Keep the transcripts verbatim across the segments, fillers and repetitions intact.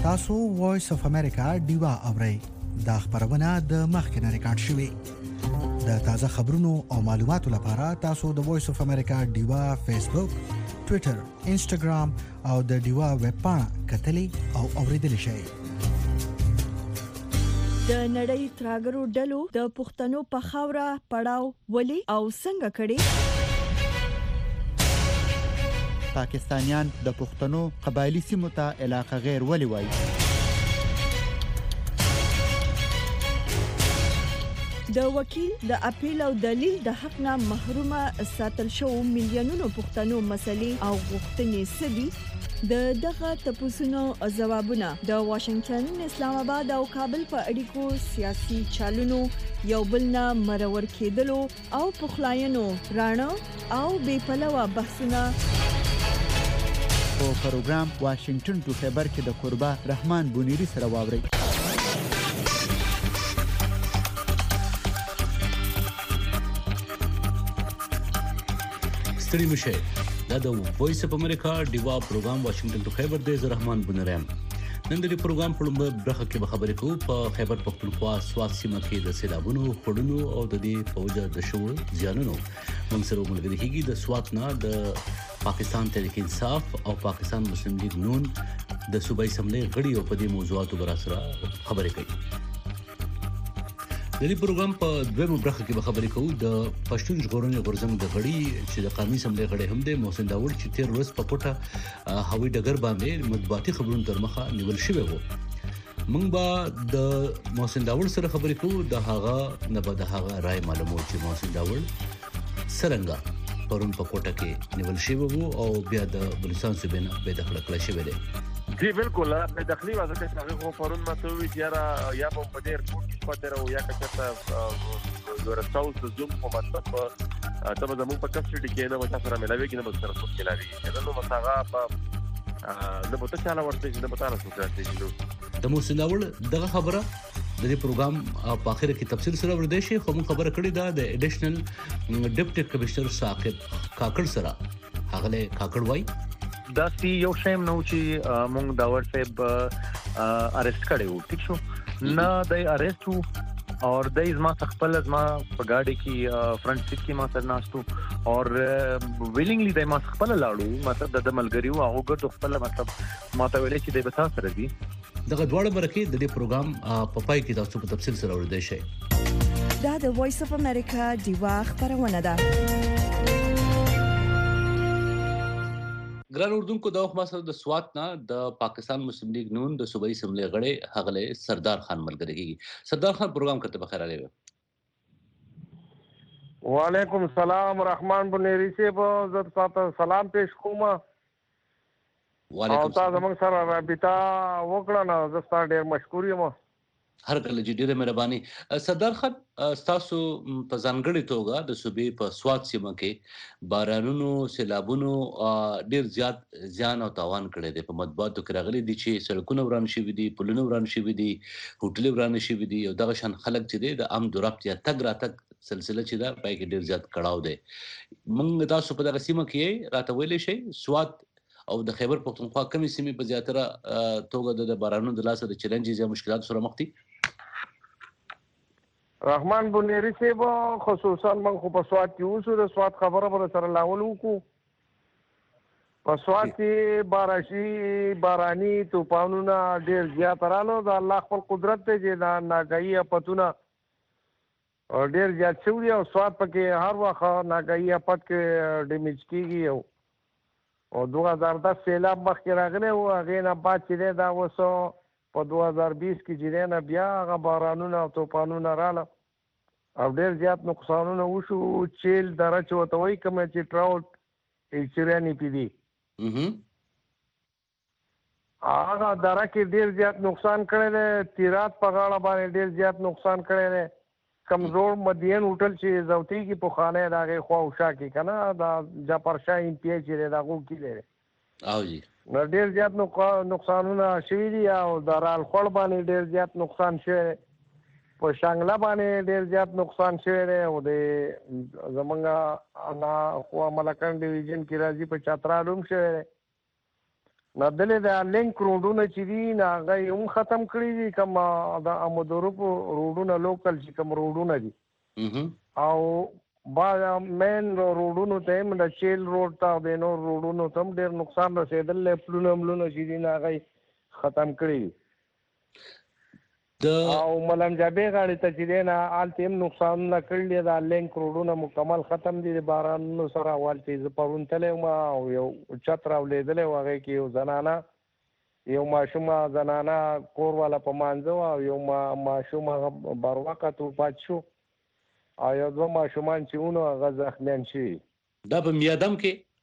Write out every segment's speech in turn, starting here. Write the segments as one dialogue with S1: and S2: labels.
S1: تاسو وایس اف امریکا ډیوا اورئ. دا خبرونه د مخکنه ریکارډ شوې. د تازه خبرونو او معلوماتو لپاره تاسو د وایس اف امریکا ډیوا فیسبوک، ټوئیټر، انسټاګرام او د ډیوا ویب پاڼه کتلی او اوریدلی شئ.
S2: د نړۍ تراګرو ډلو د پښتنو په خاوره پړاو ولي او څنګه کړي؟
S3: پاکستانیان د پښتنو قبایلی سیمو ته علاقه غیر ولي وایي؟
S2: د وکیل د اپیل او دلیل د حق نه محرومه ساتل شو میلیونونو پښتنو مسلې او غوښتنې سدي. د دغه تپوسونو ځوابونه د واشنگټن، اسلام آباد او کابل په اړیکو سیاسي چالونو یو بل نه مرور کېدلو او پخلاینو رانه او بې پلوه بحثونه
S3: په پروګرام واشنگټن ټو خیبر کې د قربا رحمان بونیری سره واوري.
S4: ستړي مشه دا د وایس اف امریکا ډیوا پروګرام واشنگټن ټو خیبر د رحمان بونیرم. نن د پروګرام په لومړي برخه کې به خبرې کوو په خیبر پختونخوا سوات سیمه کې د سیلابونو خړونو او د دې فوجا د شو ځانونو موږ سره ملګری کیږي د سوات نه د پاکستان تحریک انصاف او پاکستان مسلم لیگ نون د صوبایي اسمبلی غړي او په دې موضوعاتو بر سره خبرې کوي. د دې پروګرام په دویمه برخه کې به خبرې کوو د پښتون ژغورنې غورځنګ د غړي چې د قومي اسمبلی غړي هم د محسن داوود چې تیر ورځ په کوټه هوایي ډګر باندې مطبوعاتي خبرونو تر مخه نیول شوی وو. موږ به د محسن داوود سره خبرې کوو د هغه نه به د هغه رائے معلومو چې محسن داوود سرنګا پرون په کوټه کې نیول شوی وو او بیا د بلوچستان صوبې نه بې دخله کړل شوی دی.
S5: جی بالکل بې دخلي وځه چې هغه خو پرون ماته وی چې را یا په پدې ریپورت کې پاتې راو یا کچته ورساو زوم په مطلب ته به زموږ په کسټډي کې نه وځه سره ملاوي کې نه به سره څوک ملاوي نو مساغه په نه به ته چاله ورته چې نه به تاسو راځي نو
S4: د محسن داوود دغه خبره د دې پروګرام په اخر کې تفصیل سره ورده شي. خو موږ خبره کړې ده د اډیشنل ډیپټي کمشنر ثاقب کاکړ سره. هغه له کاکړ وای
S6: دا سی یو شیم نو چې موږ داور صاحب اریسټ کړو ٹھیک شو نه د اریسټ اور د ازما خپل ازما په گاډي کې فرنٹ سیټ کې ما سره ناشتو اور ویلینګلی د ما خپل لاړو مطلب د ملګریو هغه ګټو خپل مطلب ما ته ویلې چې د بتا سره دي
S4: دغه دواړه برکې د دې پروګرام په پای کې تاسو په تفصیل سره ورده شي.
S2: دا د وایس اف امریکا ډیوا خبرونه ده.
S4: ګران اردوونکو د وخت مسله د سوات نه د پاکستان مسلم لیگ نون د صوبایي اسمبلی غړي هغه سردار خان ملګری کیږي. سردار خان پروګرام کرتے بخیر علی.
S5: وعلیکم السلام رحمان بنيري صاحب زت تاسو سلام پیش کوم.
S4: وعلیکم
S5: السلام. تاسو موږ سره رابطه وکړه نو زه ستاسو ډیر مشکور یم.
S4: هر کله چې ډیره مهرباني. سردار خان تاسو په ځانګړي توګه د صوبې په سوات سیمه کې بارانونو سیلابونو ډیر زیات ځان او تاوان کړی دی. په مطبوعاتو کې راغلي دي چې سړکونه وران شوي دي، پلونه وران شوي دي، هوټلې وران شوي دي او دغه شان خلک چې دی د عام درابط یا تګ راتګ سلسله چې دا پای کې ډیر زیات کړهو دی. موږ تاسو په دغه سیمه کې راته ویلې شي سوات او د خیبر پختونخوا کمی سیمې په زیاتره توګه د بارانونو د لاسه د چیلنجز یا مشکلات سره مخ دي.
S5: رحمان بنيري صاحب خصوصا من خو په سوات کې اوسو د سوات خبره پر سره لاول وکړو. په سوات کې بارشي باراني طوفانونه ډېر زیات رالو. د الله خپل قدرت ته چې دا ناګهي اپتونه ډېر زیات شوي او سوات پکې هر وخت ناګهي اپت کې ډیمیج کیږي او دو هزار دس سیلاب مخکې راغلی و هغې نه بعد چې دی دا اوس په دو هزار بیس کې چې دی نه بیا هغه بارانونه او طوفانونه راله او ډېر زیات نقصانونه وشو. چیل دره چې ورته وایي کومه چې ټراوټ ایچریانې پې دي هغه دره کې ډېر زیات نقصان کړی دی. تیرات په غاړه باندې ډېر زیات نقصان کړی دی. کمزور مدین هوټل چې زوتیږي په خانه د هغې خوا او شا کې که نه دا جعفر شاه امتیاز چې دی د هغو کې دی
S4: او جی
S5: نو ډېر زیات نقصانونه شوي دي او د رال خوړ باندې ډېر زیات نقصان شوی دی. په شانګله باندې ډېر زیات نقصان شوی دی او د زمونږ خوا ملکن ډیویژن کې راځي په چترال هم شوی دی. نو دلې د لینک روډونه چې دي نه هغه یې هم ختم کړي دي، کوم د امودروپ روډونه لوکل چې کوم روډونه دي او با مین روډونو ته هم د چیل روډ ته د نور روډونو ته هم ډېر نقصان رسېدلی، پلونه ملونه چې دي نه هغه یې ختم کړي دي او ملم جابې غاړې ته چې دی نه هلته هم نقصانونه کړي دي. دا لینک روډونه مکمل ختم دي د بارانونو سره. والته زه پرون تللی وم او یو چت راولېدلی و، هغې کې یو زنانه یو ماشومه زنانه کور والا په مانځه وه او یو ماشوم هغه بروقت پاتې شو او یو دوه ماشومان چې وونو هغه زخمیان شوي.
S4: دا په میادم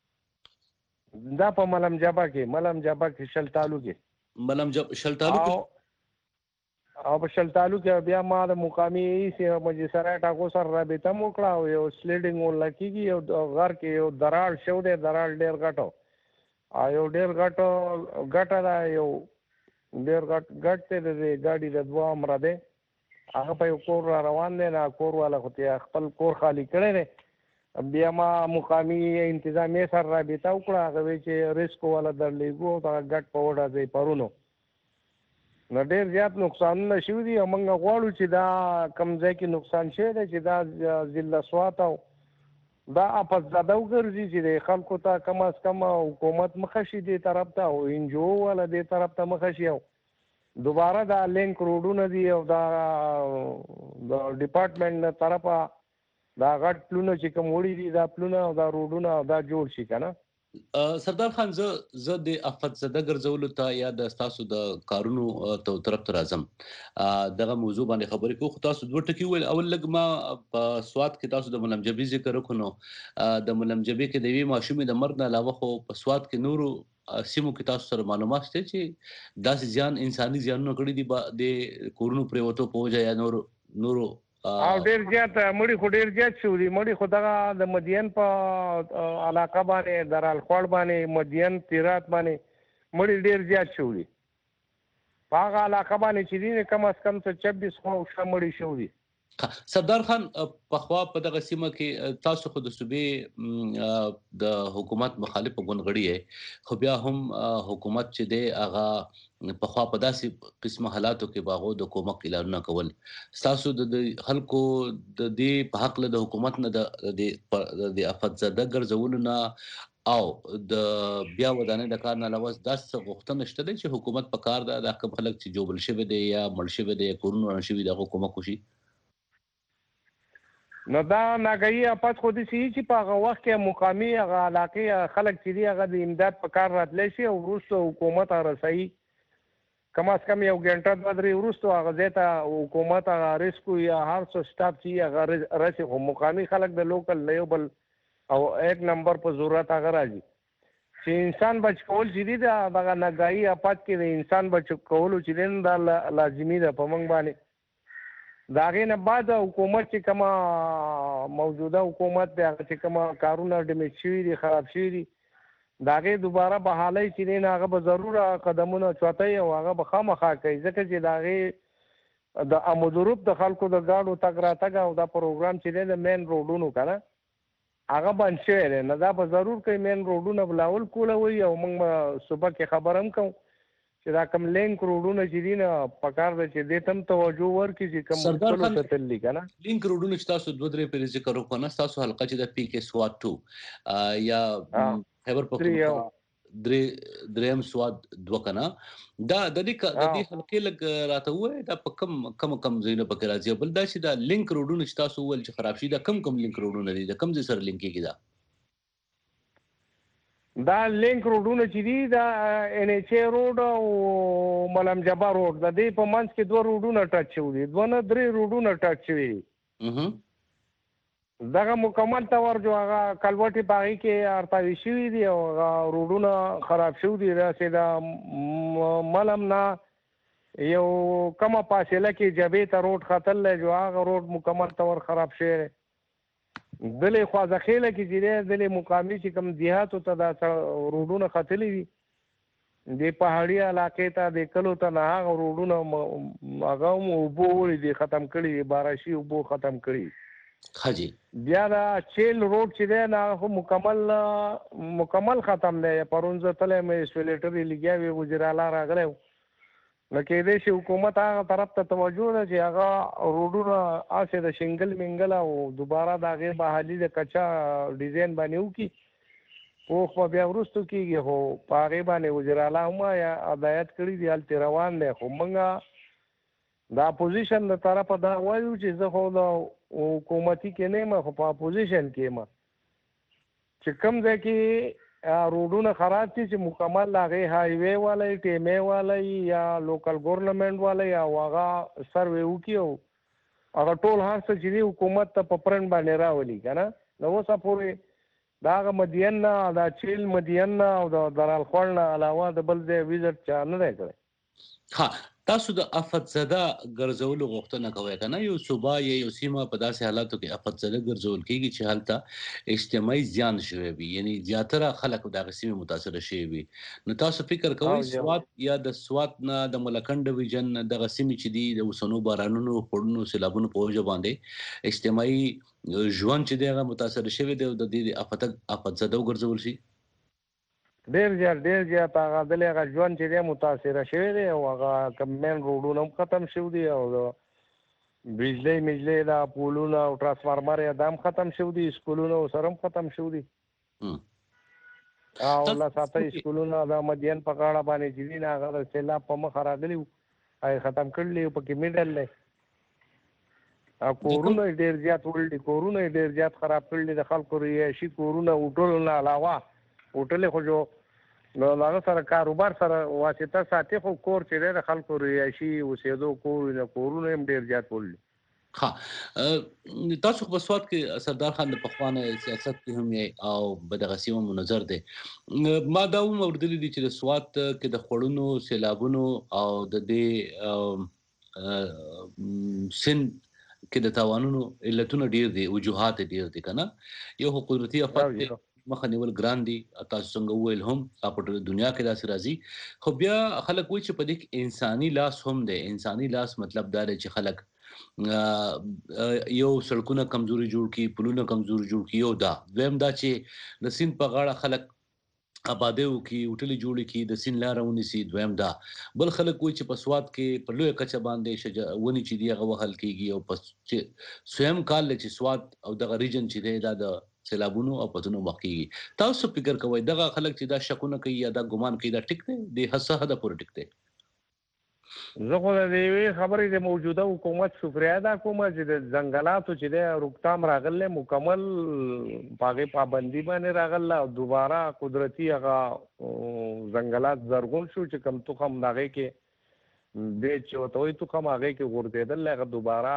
S4: کې،
S5: دا په ملم جبه کې، ملم جبه کې شلتالو کې،
S4: ملم جب شلتالو کې
S5: او په شلتالو کې بیا ما د مقامي ایسي مجلسرای ټاکو سره رابطه م وکړه او یو سلیډینګ ورله کېږي، یو غر کې یو دراړ شو دی، دراړ ډېر غټ او یو ډېر غټ ګټه ده، یو ډېر غټ ګټ دی د ګاډي د دوه عمره دی. هغه په یو کور را روان دی، نه کور والا خو ته خپل کور خالي کړی دی. بیا ما مقامي انتظامیې سره رابطه وکړه، هغه وایي چې ریسکو والا درلېږو او دغه ګټ په وډه دی پرونو نو ډېر زیات نقصانونه شوي دي او موږ غواړو چې دا کوم ځای کې نقصان شوی دی چې دا ضلع سوات او دا افسزده وګرځي چې د خلکو ته کم از کم حکومت مخه شي دې طرف ته او انجو والا دې طرف ته مخه شي او دوباره دا لینک روډونه دي او دا د ډپارټمنټ نه طرفه دا غټ پلونه چې کوم وړي دي دا پلونه او دا روډونه او دا جوړ شي که نه.
S4: سردار خان زه زه د افسزده ګرځولو ته یا د ستاسو د کارونو طرف ته راځم، دغه موضوع باندې خبرې کوو. خو تاسو دوه ټکي وویل. اول لږ ما په سوات کې تاسو د ملم جبې ذکر وکړو، نو د ملم جبې کې د یوې ماشومې د مرګ نه علاوه خو په سوات کې نورو سیمو کې تاسو سره معلومات شته چې داسې زیان انساني زیانونه کړي دي د کورونو پرېوتو په وجه یا نورو نورو
S5: او ډېر زیات مړي خو ډېر زیات شوي دي. مړي خو دغه د مدین په علاقه باندې درال خوړ باندې مدین تیرات باندې مړي ډېر زیات شوي دي. په هغه علاقه باندې چې دي کم از کم څه چبیس خو ښه مړي شوي دي.
S4: سردار خان پخوا په دغه سیمه کې تاسو خو د صوبې د حکومت مخالف غونغړي یې، خو بیا هم حکومت چې دی هغه پخوا په داسې قسمه حالاتو کې باغو د کومک اعلانونه کول. تاسو د خلکو د دې په حق له د حکومت نه د افسزده ګرځولو نه او د بیا ودانۍ د کار نه علاوه داسې غوښتنه شته دی چې حکومت په کار ده دا کوم خلک چې جوبل شوي دی یا مړ شوي دی یا کورونه وران شوي دي هغه کومک وشي؟
S5: نو دا ناګهي افت خو داسې وي چې په هغه وخت کې مقامي هغه علاقې خلک چې دي هغه د امداد په کار راتلی شي او وروسته حکومت هغه رسوي. کم از کم یو ګنټه دوه درې وروسته هغه ځای ته حکومت هغه ریسکو یا هر څه سټاف چې هغه رسي، خو مقامي خلک د لوکل له یو بل او ایک نمبر په ضرورت هغه راځي چې انسان بچ کول چې دي دغه ناګهي افت کې د انسان بچ کولو چې دی دا لازمي ده په موږ باندې. د هغې نه بعد حکومت چې کومه موجوده حکومت دی هغه چې کومه کارونه ډیمیج شوي دي خراب شوي دي د هغې دوباره بحالۍ چې دی نه هغه به ضروره قدمونه چوتوي او هغه به خامخا کوي، ځکه چې د هغې د امودروپ د خلکو د ګاډو تګ راتګ او دا پروګرام چې دی د مین روډونو که نه هغه بند شوی دی، نه دا به ضرور کوي مین روډونه به لاول کولوي او موږ به صبح کې خبر هم کوو چې دا کوم لینک روډونه چې دي نه پکار ده چې دې ته هم توجه ورکړي چې کوم مشکلو ته تللي که نه.
S4: لینک روډونه چې تاسو دوه درې پرې ذکر وکړو نه، ستاسو حلقه چې د پی کې سوات ټو یا خیبر پختونخوا دریم سوات دوه که نه، دا د دې حلقې لږ راته ووایه دا په کم کم کم ځایونه پکې راځي. بل دا چې دا لینک روډونه چې تاسو وویل چې خراب شي دا کم کم لینک روډونه دي، د کم ځای سره لینک کېږي؟ دا
S5: دا لینک روډونه چې دي دا ان ایچ ای روډ او ملم جبه روډ د دې په منځ کې دوه روډونه ټچ شوي دي، دوه نه درې روډونه ټچ شوي دي. دغه مکمل طور جو هغه کلوټې په هغې کې ارتاوي شوي دي او هغه روډونه خراب شوي دي. داسې د ملم نه یو کمه فاصله کې جبې ته روډ ختلی جو هغه روډ مکمل طور خراب شوی دی. دلې خوازخیله کې چې دی دلې مقامي چې کوم دیهاتو ته دا روډونه ختلي دي د پهاړي علاقې ته د کلو ته نه هغه روډونه هغه هم اوبو وړي دي ختم کړي دي، باراشي اوبو ختم کړي.
S4: حاجی
S5: بیا دا چیل روډ چې دی نه مکمل مکمل ختم دی. پرون زه تللی مې اسپلیټري لګیا وي وزیر اعلی راغلی و نو کېدای شي حکومت هغه طرف ته توجه ده چې هغه روډونه هسې د شنګل منګل او دوباره د هغې بحالي د کچا ډیزاین باندې وکړي. پوخ به بیا وروستو کېږي خو په هغې باندې وزیر اعلی هم هدایت کړي دي هلتې روان دی. خو موږ د اپوزیشن د طرفه دا وایو چې زه خو د حکومتي کې نه یم خو په اپوزیشن کې یم چې کوم ځای کې روډونه خراب دي چې مکمل هغې هایوې والی ټیمې والی یا لوکل ګورنمنټ والی او هغه سروې وکړي او هغه ټول هر څه چې دي حکومت ته په پرنټ باندې راولي که نه. نو اوسه پورې د هغه مدین نه د چیل مدین نه او د درال خوړ نه علاوه د بل ځای ویزټ چا نه دی کړی.
S4: ها تاسو د افت زده ګرځولو غوښتنه کوئ که نه؟ یو صوبه یا یو سیمه په داسې حالاتو کې افت زده ګرځول کېږي چې هلته اجتماعي زیان شوی وي، یعنی زیاتره خلک د هغې سیمې متاثره شوي وي. نو تاسو فکر کوئ سوات یا د سوات نه د ملکنډ ډویژن دغه سیمې چې دي د اوسنو بارانونو خړونو سیلابونو په وجه باندې اجتماعي ژوند چې دی هغه متاثره شوی دی او د دې افت افت زده وګرځول شي؟
S5: ډېر زیات ډېر زیات هغه دلې هغه ژوند چې دی متاثره شوی دی او هغه کوم مین روډونه هم ختم شوي دي او د بجلۍ مجلۍ دا پولونه او ټرانسفارمر یې دا هم ختم شوي دي. سکولونه ورسره هم ختم شوي دي او لساته سکولونه د مدین په غاړه باندې چې دي نه هغه د سیلاب په مخه راغلي وو هغې ختم کړلي وو. پکې میډل دی او کورونه یې ډېر زیات وړل دي کورونه یې ډېر زیات خراب کړل دي. د خلکو رهایشي کورونه هوټلو نه علاوه هوټلې خو جو نو هغه سره کاروبار سره واسطه ساتي خو کور چې دی د خلکو رهایشي اوسېدو کور نه کورونه هم ډېر زیات وړل.
S4: ها تاسو په سوات کې سردار خان د پخوانه سیاست کې هم یې او په دغه سیمه منظر دی. ما دا هم اورېدلي دي چې د سوات کې د خوړونو سیلابونو او د دې سند کې د تاوانونو علتونه ډېر دي، وجوهات ډېر دي که نه. یو خو قدرتي افت مخه نیول ګران دي، تاسو څنګه وویل هم په ټوله دنیا کې داسې راځي. خو بیا خلک وایي چې په دې کې انساني لاس هم دی. انساني لاس مطلب دا دی چې خلک یو سړکونه کمزوري جوړ کړي، پلونه کمزوري جوړ کړي. یو دا دویم دا چې د سیند په غاړه خلک آبادۍ وکړي، هوټلې جوړې کړي، د سیند لاره ونیسي. دویم دا بل خلک وایي چې په سوات کې په لویه کچه باندې ونې چې دي هغه وهل کېږي او په سویم کال چې سوات او دغه ریجن چې دی دا د سیلابونو او پتونو مخ کېږي. تاسو فکر کوئ دغه خلک چې دا شکونه کوي یا دا ګمان کوي دا ټیک دی د هڅه حده پورې ټیک دی؟
S5: زه خو د دې خبرې د موجوده حکومت شکریه ادا کوم چې د ځنګلاتو چې دی روکتام راغلی مکمل په هغې پابندي باندې راغله او دوباره قدرتي هغه ځنګلات زرغون شو چې کوم تخم د هغې کې دی چې ورته وایي تخم هغې کې غورځېدل هغه دوباره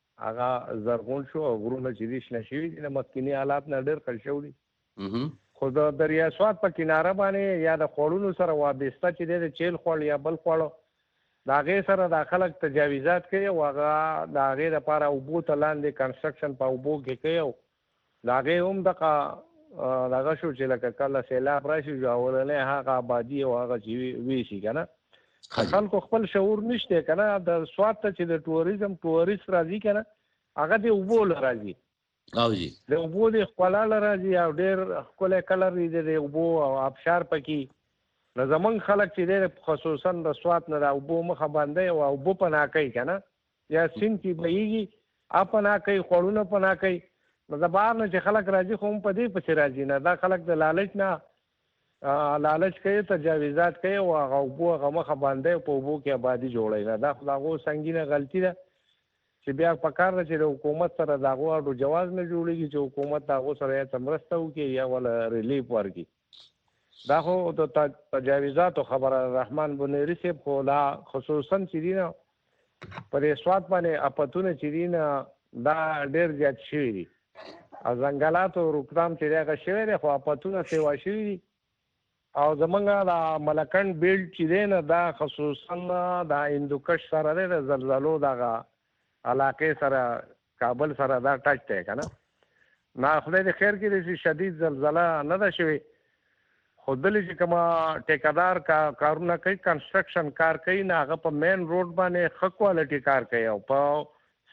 S5: هغه زرغون شو او غرونه چې دي شنه شوي دي د مخکیني حالات نه ډېر ښه شوي دي. خو د دریا سوات په کناره باندې یا د خوړونو سره وابسته چې دی د چیل خوړ یا بل خوړ د هغې سره دا خلک تجاویزات کوي او هغه د هغې دپاره اوبو ته لاندې کنسټرکشن په اوبو کې کوي او د هغې هم دغه دغه شو چې لکه کله سیلاب راشي اولنی هغه آبادي او هغه چې ویشي که نه خلکو خپل شعور نشته که نه. د سوات ته چې د ټوریزم ټوریست راځي که نه هغه د اوبو له راځي د اوبو د ښکلا له راځي او ډېر ښکلی کلر دی د اوبو او آبشار پکې. نو زمونږ خلک چې دی خصوصا د سوات نه د اوبو مخه باندې او اوبو پناه کوي که نه یا سیند کې بهیږي ا پناه کوي خوړونه پناه کوي. نو د بهر نه چې خلک راځي خو هم په دې پسې راځي نه. دا خلک د لالچ نه لالچ کوي تجاویزات کوي او هغه اوبو هغه مخه باندې په اوبو کې آبادي جوړوي نه. دا خو د هغو سنګینه غلطي ده چې بیا پکار ده چې د حکومت سره د هغو اډو جواز نه جوړېږي چې حکومت د هغو سره یا څه مرسته وکړي یا وله ریلیف ورکړي. دا خو د تجاویزاتو خبره رحمان بنیري صاحب خو دا خصوصا چې دي نه په دې سوات باندې اپتونه چې دي نه دا ډېر زیات شوي دي او ځنګلاتو روکتام چې دی هغه شوی دی خو اپتونه سیوا شوي دي. او زمونږ د ملکنډ بیلټ چې دی نه دا خصوصا د هندوکش سره دی د زلزلو دغه علاقې سره کابل سره دا ټچ دی که نه. نه خدای دې خیر کړي چې شدید زلزله نه ده شوې خو دلې چې کومه ټیکهدار کارونه کوي کنسټرکشن کار کوي نه هغه په مین روډ باندې ښه کوالټي کار کوي او په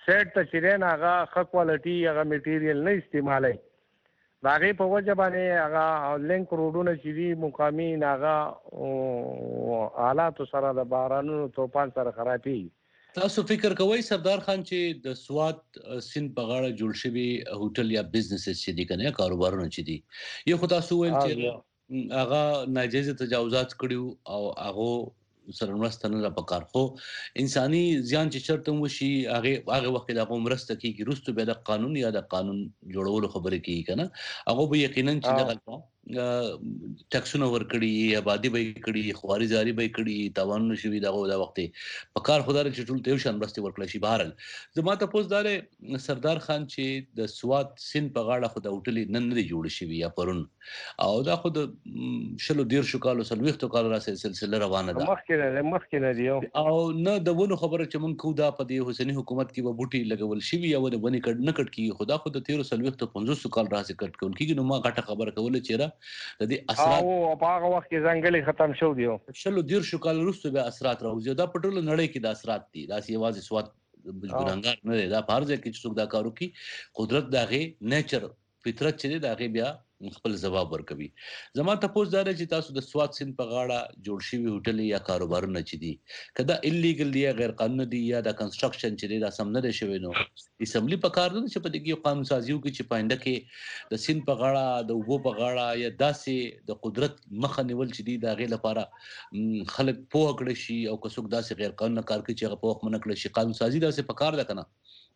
S5: سیټ ته چې دی هغه ښه کوالټي هغه میټیریل نه استعمالوي د هغې په وجه باندې هغه لینک روډونه چې دي مقامي هغه حالاتو سره د بارانونو توپان سره خرابېږي.
S4: تاسو فکر کوئ سردار خان چې د سوات سیند په غاړه جوړ شوي هوټل یا بزنسز چې دي کنه کاروبارونه چې دي یو خو تاسو ویل چې هغه ناجایز تجاوزات کړیو او هغه سره مرسته نه پکار خو انساني زیان چې چرته وشي هغه هغه وخت د هغه مرسته کیږي رستو به د قانون یا د قانون جوړولو خبره کوي کنه هغه به یقینا چې دغه ټکسونه ورکړي آبادی به کړي خواري زاري به کړي تاوان شوي دغه د وخت په کار خدای چې ټول ته شان مرسته ورکړي شي بهرل زما ته پوس دار سردار خان چې د سوات سین په غاړه خو د هوټل نن نه جوړ شي یا پرون او دا خو د شلو ډیر شو کالو سلويختو کالو را سلسله روانه ده
S5: مخکې مخکې نه دی
S4: او نه د ونه خبره چې مونږ کو دا په دې حسیني حکومت کې و بوټي لګول شي یا ونه بنې کډ نه کټ کی خدا خو د تیرو سلويختو پنځوس کال راځي کټ کول کیږي نو ما غټه خبره کوله چې د دې اثرات
S5: او په هغه وخت کې ځنګلې ختم شو دی
S4: شلو دیر شو کال وروسته به اثرات راوځي دا په ټوله نړۍ کې د اثرات دي دا یوازې سواد ګرانګار نه دی دا فرض کې چې څوک دا کارو کوي قدرت دغه نیچر فطرت چې دغه بیا خپل جواب ورکوي زما ته پوس دار چې تاسو د سواد سین په غاړه جوړ شوی هوټل یا کاروبارونه چې دي کدا الیګل دی غیر قانوني دی یا د کنستراکشن چې دی دا سم نه شوی نو اسمبلی په کار نه چې په دې کې قانون سازیو کې چې پاینده کې د سین په غاړه د وبو په غاړه یا داسې د قدرت مخه نیول چې دی دا غیر لپاره خلک پوه کړی شي او که څوک داسې غیر قانوني کار کوي چې هغه پوه منه کړی شي قانون سازي داسې په کار ده کنه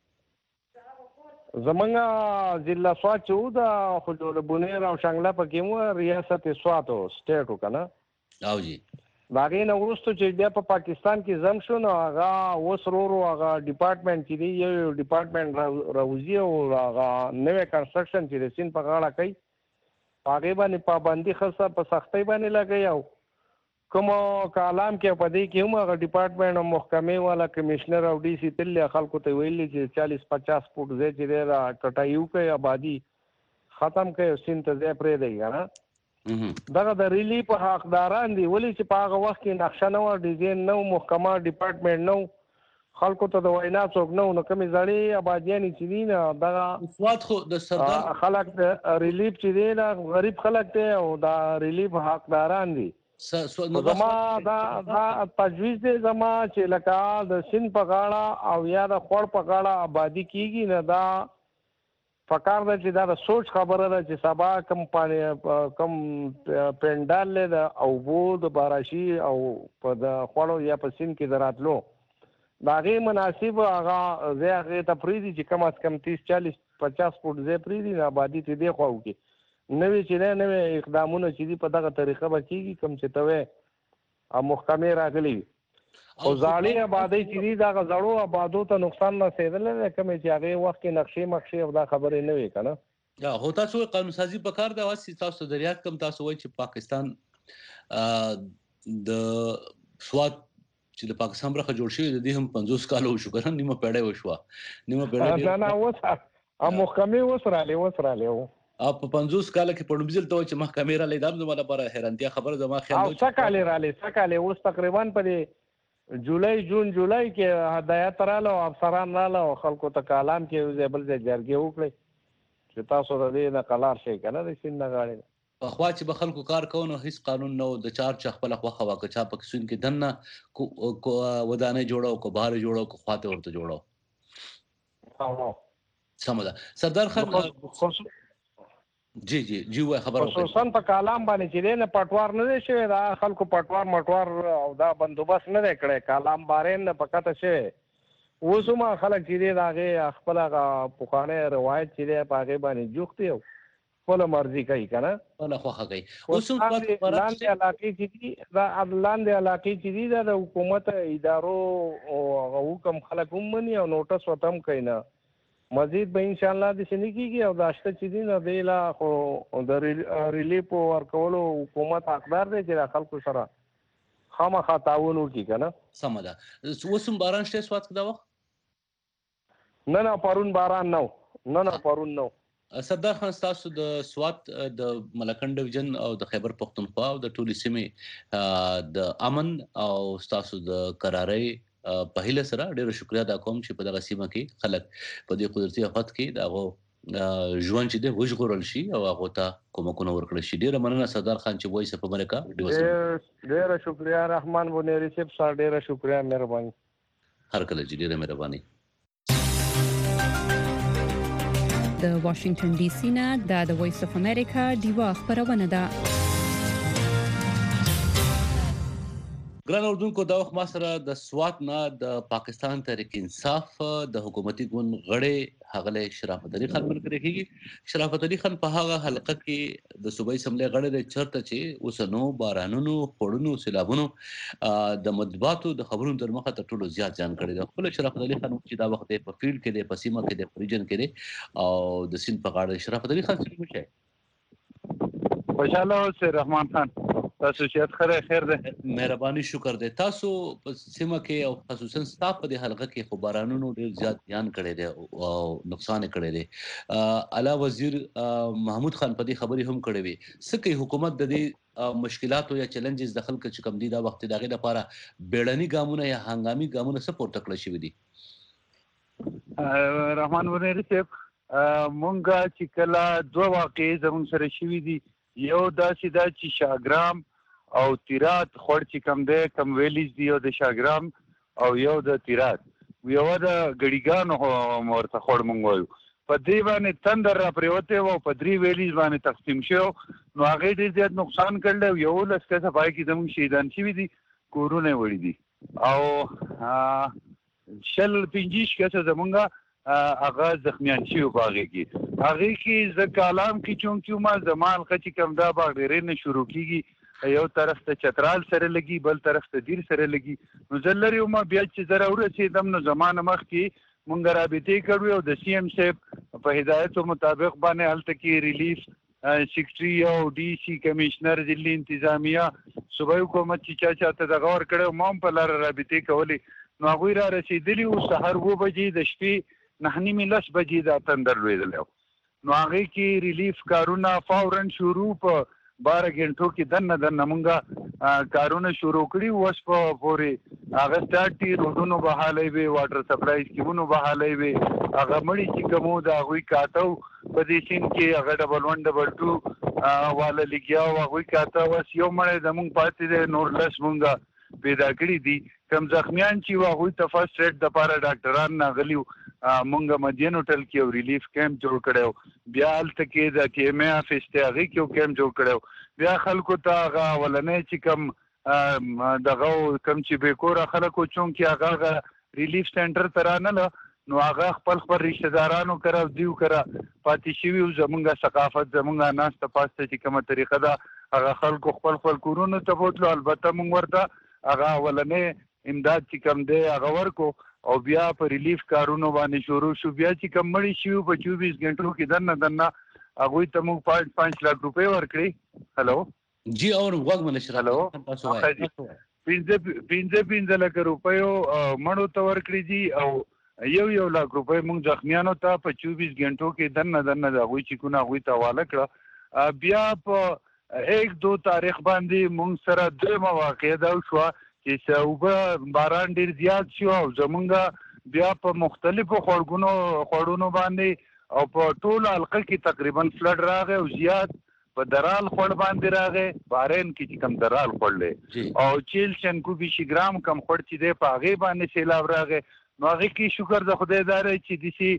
S5: زمونږ ضلع سوات چې و د خو بونیر او شانګله پکې مو ریاست سوات او سټیټ وکنه
S4: او جی
S5: دا غي نو ورستو چې بیا په پاکستان کې زم شو نو هغه وسرورو هغه ډپارټمنټ چې دی یو ډپارټمنټ راوځي او هغه نوې کنستراکشن چې د سین په غاړه کوي هغه باندې پابندي خاصه په سختۍ باندې لګي او کوم کالام کې په دې کې هم هغه ډپارټمنټ او محکمې والا کمشنر او ډي سي تل خلکو ته ویلي چې چالیس پچاس فوټ ځای چې دی را کټایو کوي آبادی ختم کوي سین ته ځای پرې دی کنه دغه د ریلیف حقداران دي ولې چې په هغه وخت کې نقشه نه و ډیزاین نه محکمه ډپارټمنټ نه خلکو ته د وینا څوک نه نو کومې زړې آبادیان چې دي نه دغه
S4: سواد خو د سردار
S5: خلک ریلیف چې دی نه غریب خلک دی او دا ریلیف حقداران دي زما دا دا تجویز دی زما چې لکه د سین په غاړه او یا د خوړ په غاړه آبادی کیږي نه دا فکر ده چې دا د سوچ خبره ده چې سبا کم پانی کم پندال له د او بو د باراشي او په د خوړو یا په سین کې دراتلو دا غي مناسب هغه زه هغه تفریدي چې کم از کم تیس چالیس پچاس فوټ زه پریدي نه آبادی ته دی خو کې نوې چې نه نوې اقدامونه چې دي په دغه طریقه به کیږي کوم چې توې او محکمې راغلي او ځالي آبادی چې دي دا غزړو آبادو ته نقصان نه رسیدل نه کوم چې هغه وخت کې نقشې مخشې او دا خبرې نه وي کنه
S4: یا هو تاسو قانون سازي په کار دا واسي تاسو دریات کم تاسو وای چې پاکستان د سواد چې د پاکستان برخه جوړ شوی د دې هم پنځوس کال شو کنه نیمه پیړۍ وشوه نیمه پیړۍ
S5: نه نه وسه ا محکمې وسراله وسراله
S4: او په پنځوس کال کې پړمزل ته چې محکمې را لیدم زما لپاره حیرانتیا خبره زما خیال
S5: او سکاله را لې سکاله اوس تقریبا په جولای جون جولای کې هدایت رااله او افسران رااله او خلکو ته کلام کې زبل ځای جرګې وکړي چې تاسو د دې نه قلار شي کنه د سین نه غاړي
S4: په خوا چې به خلکو کار کوو نو هیڅ قانون نو د چار چا خپل خوا واکه چا په سین کې دنه کو ودانه جوړو کو بهر جوړو کو خواته ورته جوړو
S5: او
S4: سمدا سردار خان جی جی جی وای خبره
S5: خصوصا په کلام باندې چې نه پټوار نه دی شوی دا خلکو پټوار مټوار او دا بندوبست نه کړي کلام بارین نه پکته شوی اوسما خلک چې داغه خپل پوخانه روایت چې په هغه باندې جوختي او خپل مرزي کوي کنه
S4: ولا خوخه کوي اوسم په
S5: لاندې علاقې چې دي دا لاندې علاقې چې دي د حکومت ادارو او حکم خلک هم مني او نوټس وتم کوي نه مزید به ان شاء الله د شنی کیږي او داشته چې دین دیلا خو د ریلیف ورکولو حکومت حقدار دی چې خلکو سره خامخا تعاون وکړي کنه
S4: سمدا وسم باران شته سوات دا وخت
S5: نه نه پرون باران نو نه نه پرون نو
S4: سردار خان تاسو د سوات د ملکند ډیویژن او د خیبر پختونخوا او د ټولي سیمې د امن او تاسو د قرارۍ په هیله سره ډیره شکریا دا کوم چې په دغه سیمه کې خلک په دې قدرتي آفت کې دغه ژوند چې د وژغورل شي او هغه ته کومکونه ورکړل شي. ډیره مننه سردار خان چې وایس اف امریکا
S5: ډیره شکریا رحمان بونیری صاحب سره ډیره شکریا مهرباني
S4: هر کله چې ډیره مهرباني.
S7: د واشنگټن ډي سي نه د وایس اف امریکا دیوا خبرونه ده.
S4: ګران اردوونکو دا وخت ما سره د سوات نه د پاکستان تحریک انصاف د حکومتي ګوند غړي هغه شرافت علي خان ملګری کیږي. شرافت علي خان په هغه حلقه کې د صوبایي اسمبلی غړي د چرته چې اوسنو بارانونو خړونو سیلابونو د مطبوعاتو د خبرونو تر مخه تر ټولو زیات ځان کړی دی. خپل شرافت علي خان چې دا وخت په فیلډ کې د پسیمه کې د ریجن کې دی او د سین په غاړه شرافت علي خان څه کوي؟
S8: خوشاله اوسئ رحمان خان، تاسو چې خیر خیر ده.
S4: مهرباني شکر دی. تاسو په سیمه کې او خصوصا ستاسو په دې حلقه کې خو بارانونو ډیر زیات بیان کړی دی او نقصان کړی دی. اعلی وزیر محمود خان په دې خبرې هم کړې وي. سکه حکومت د دې مشکلاتو یا چیلنجز د خلکو چې کم دي دا وخت دغه لپاره بیړني ګامونه یا هنګامي ګامونه سپورټ کړل شوی دي.
S8: رحمان ورنری صاحب مونږه چې کله دوه واقعي زموږ سره شوي دي، یو داسې دا چې شاګرام او تیرات خور چې کم دی کم ویلیز دی، یو د شاګرام او یو د تیرات، یو د ګډیګانو ورته خور مونږ وایو. په دې باندې تندر را پریوته و په درې ویلیز باندې تقسیم شو، نو هغه ډېر زیات نقصان کړل. یو لس کسه پای کې زموږ شهیدان شوي دي، کورونه وړي دي او شل پنځه کسه زمونږه هغه زخمیان شي په هغه کې هغه کې ز کالام کې چونکی ما زمان خچ کم دا باغ ډېر نه شروع کیږي، یو طرف ته چترال سره لګي بل طرف ته دیر سره لګي. نو زلری ما بیا چې زره ورسېدم نو زمانه مخ کې مونږ رابطې کړو او د سی ایم صاحب په هدایتو مطابق باندې هلته کې ریلیف سیکرټري او ډي سي کمشنر ضلعي انتظامیه صوبایي حکومت چې چا چاته دغه ورکړی ما هم په لاره رابطې کولې. نو هغوی را رسېدلي وو سهار اوه بجې د شپې نهه نیمې لس بجې دا تندر لوېدلی و. نو هغې کې ریلیف کارونه فورا شروع په باره ګنټو کې دننه دننه مونږه کارونه شروع کړي. اوس په پورې هغه سټارټ دي، روډونو بحالی وي، واټر سپلای سکیمونو بحالی وي، هغه مړي چې کوم و د هغوی کاته په دې سیند کې هغه ډبل ون ډبل ټو واله لګیا و، هغوی کاته اوس یو مړی زمونږ پاتې دی، نور لس مونږه پیدا کړي دي. کم زخمیان چې و هغوی ته فرسټ ایډ دپاره ډاکټران راغلي وو، مونږ مدین هوټل کې یو ریلیف کیمپ جوړ کړی و. بیا هلته کې د کې ایم ای افیس دی هغې کې یو کیمپ جوړ کړی و. بیا خلکو ته هغه اولنی چې کم دغه کم چې بې کوره خلک و چونکې هغه هغه ریلیف سینټر ته رانله، نو هغه خپل خپل رشته دارانو کره او دیو کره پاتې شوي وو. زمونږ ثقافت زمونږ ناسته پاسته چې کومه طریقه ده هغه خلکو خپل خپل کورونو ته بوتلو. البته مونږ ورته هغه اولنی امداد چې کم دی هغه ورکو او بیا په ریلیف کارونو باندې شروع شو. بیا چې کم مړي شوي په چوبیس غنټو کې دننه دننه هغوی ته موږ پانچ پانچ لاک روپۍ ورکړي. هلو
S4: جی اور غوږ باندې شرا
S8: هلو پنځه پنځه پنځه لک روپیو مړو ته ورکړي دي او یو یو لاک روپۍ موږ زخمیانو ته په چوبیس غنټو کې دننه دننه د هغوی چیکونه هغوی ته حواله کړه. بیا په ایک دو تاریخ باندې موږ سره دویمه واقعه دا وشوه چې اوبه باران ډېر زیات شو او زمونږ بیا په مختلفو خوړګونو خوړونو باندې او په ټوله حلقه کې تقریبا فلډ راغی او زیات په درال خوړ باندې راغی. بارین کې چې کم درال خوړ دی او چیل شنکو بیشي ګرام کم خوړ چې دی په هغې باندې سیلاب راغی. نو هغې کې شکر د خدای دا دی چې داسې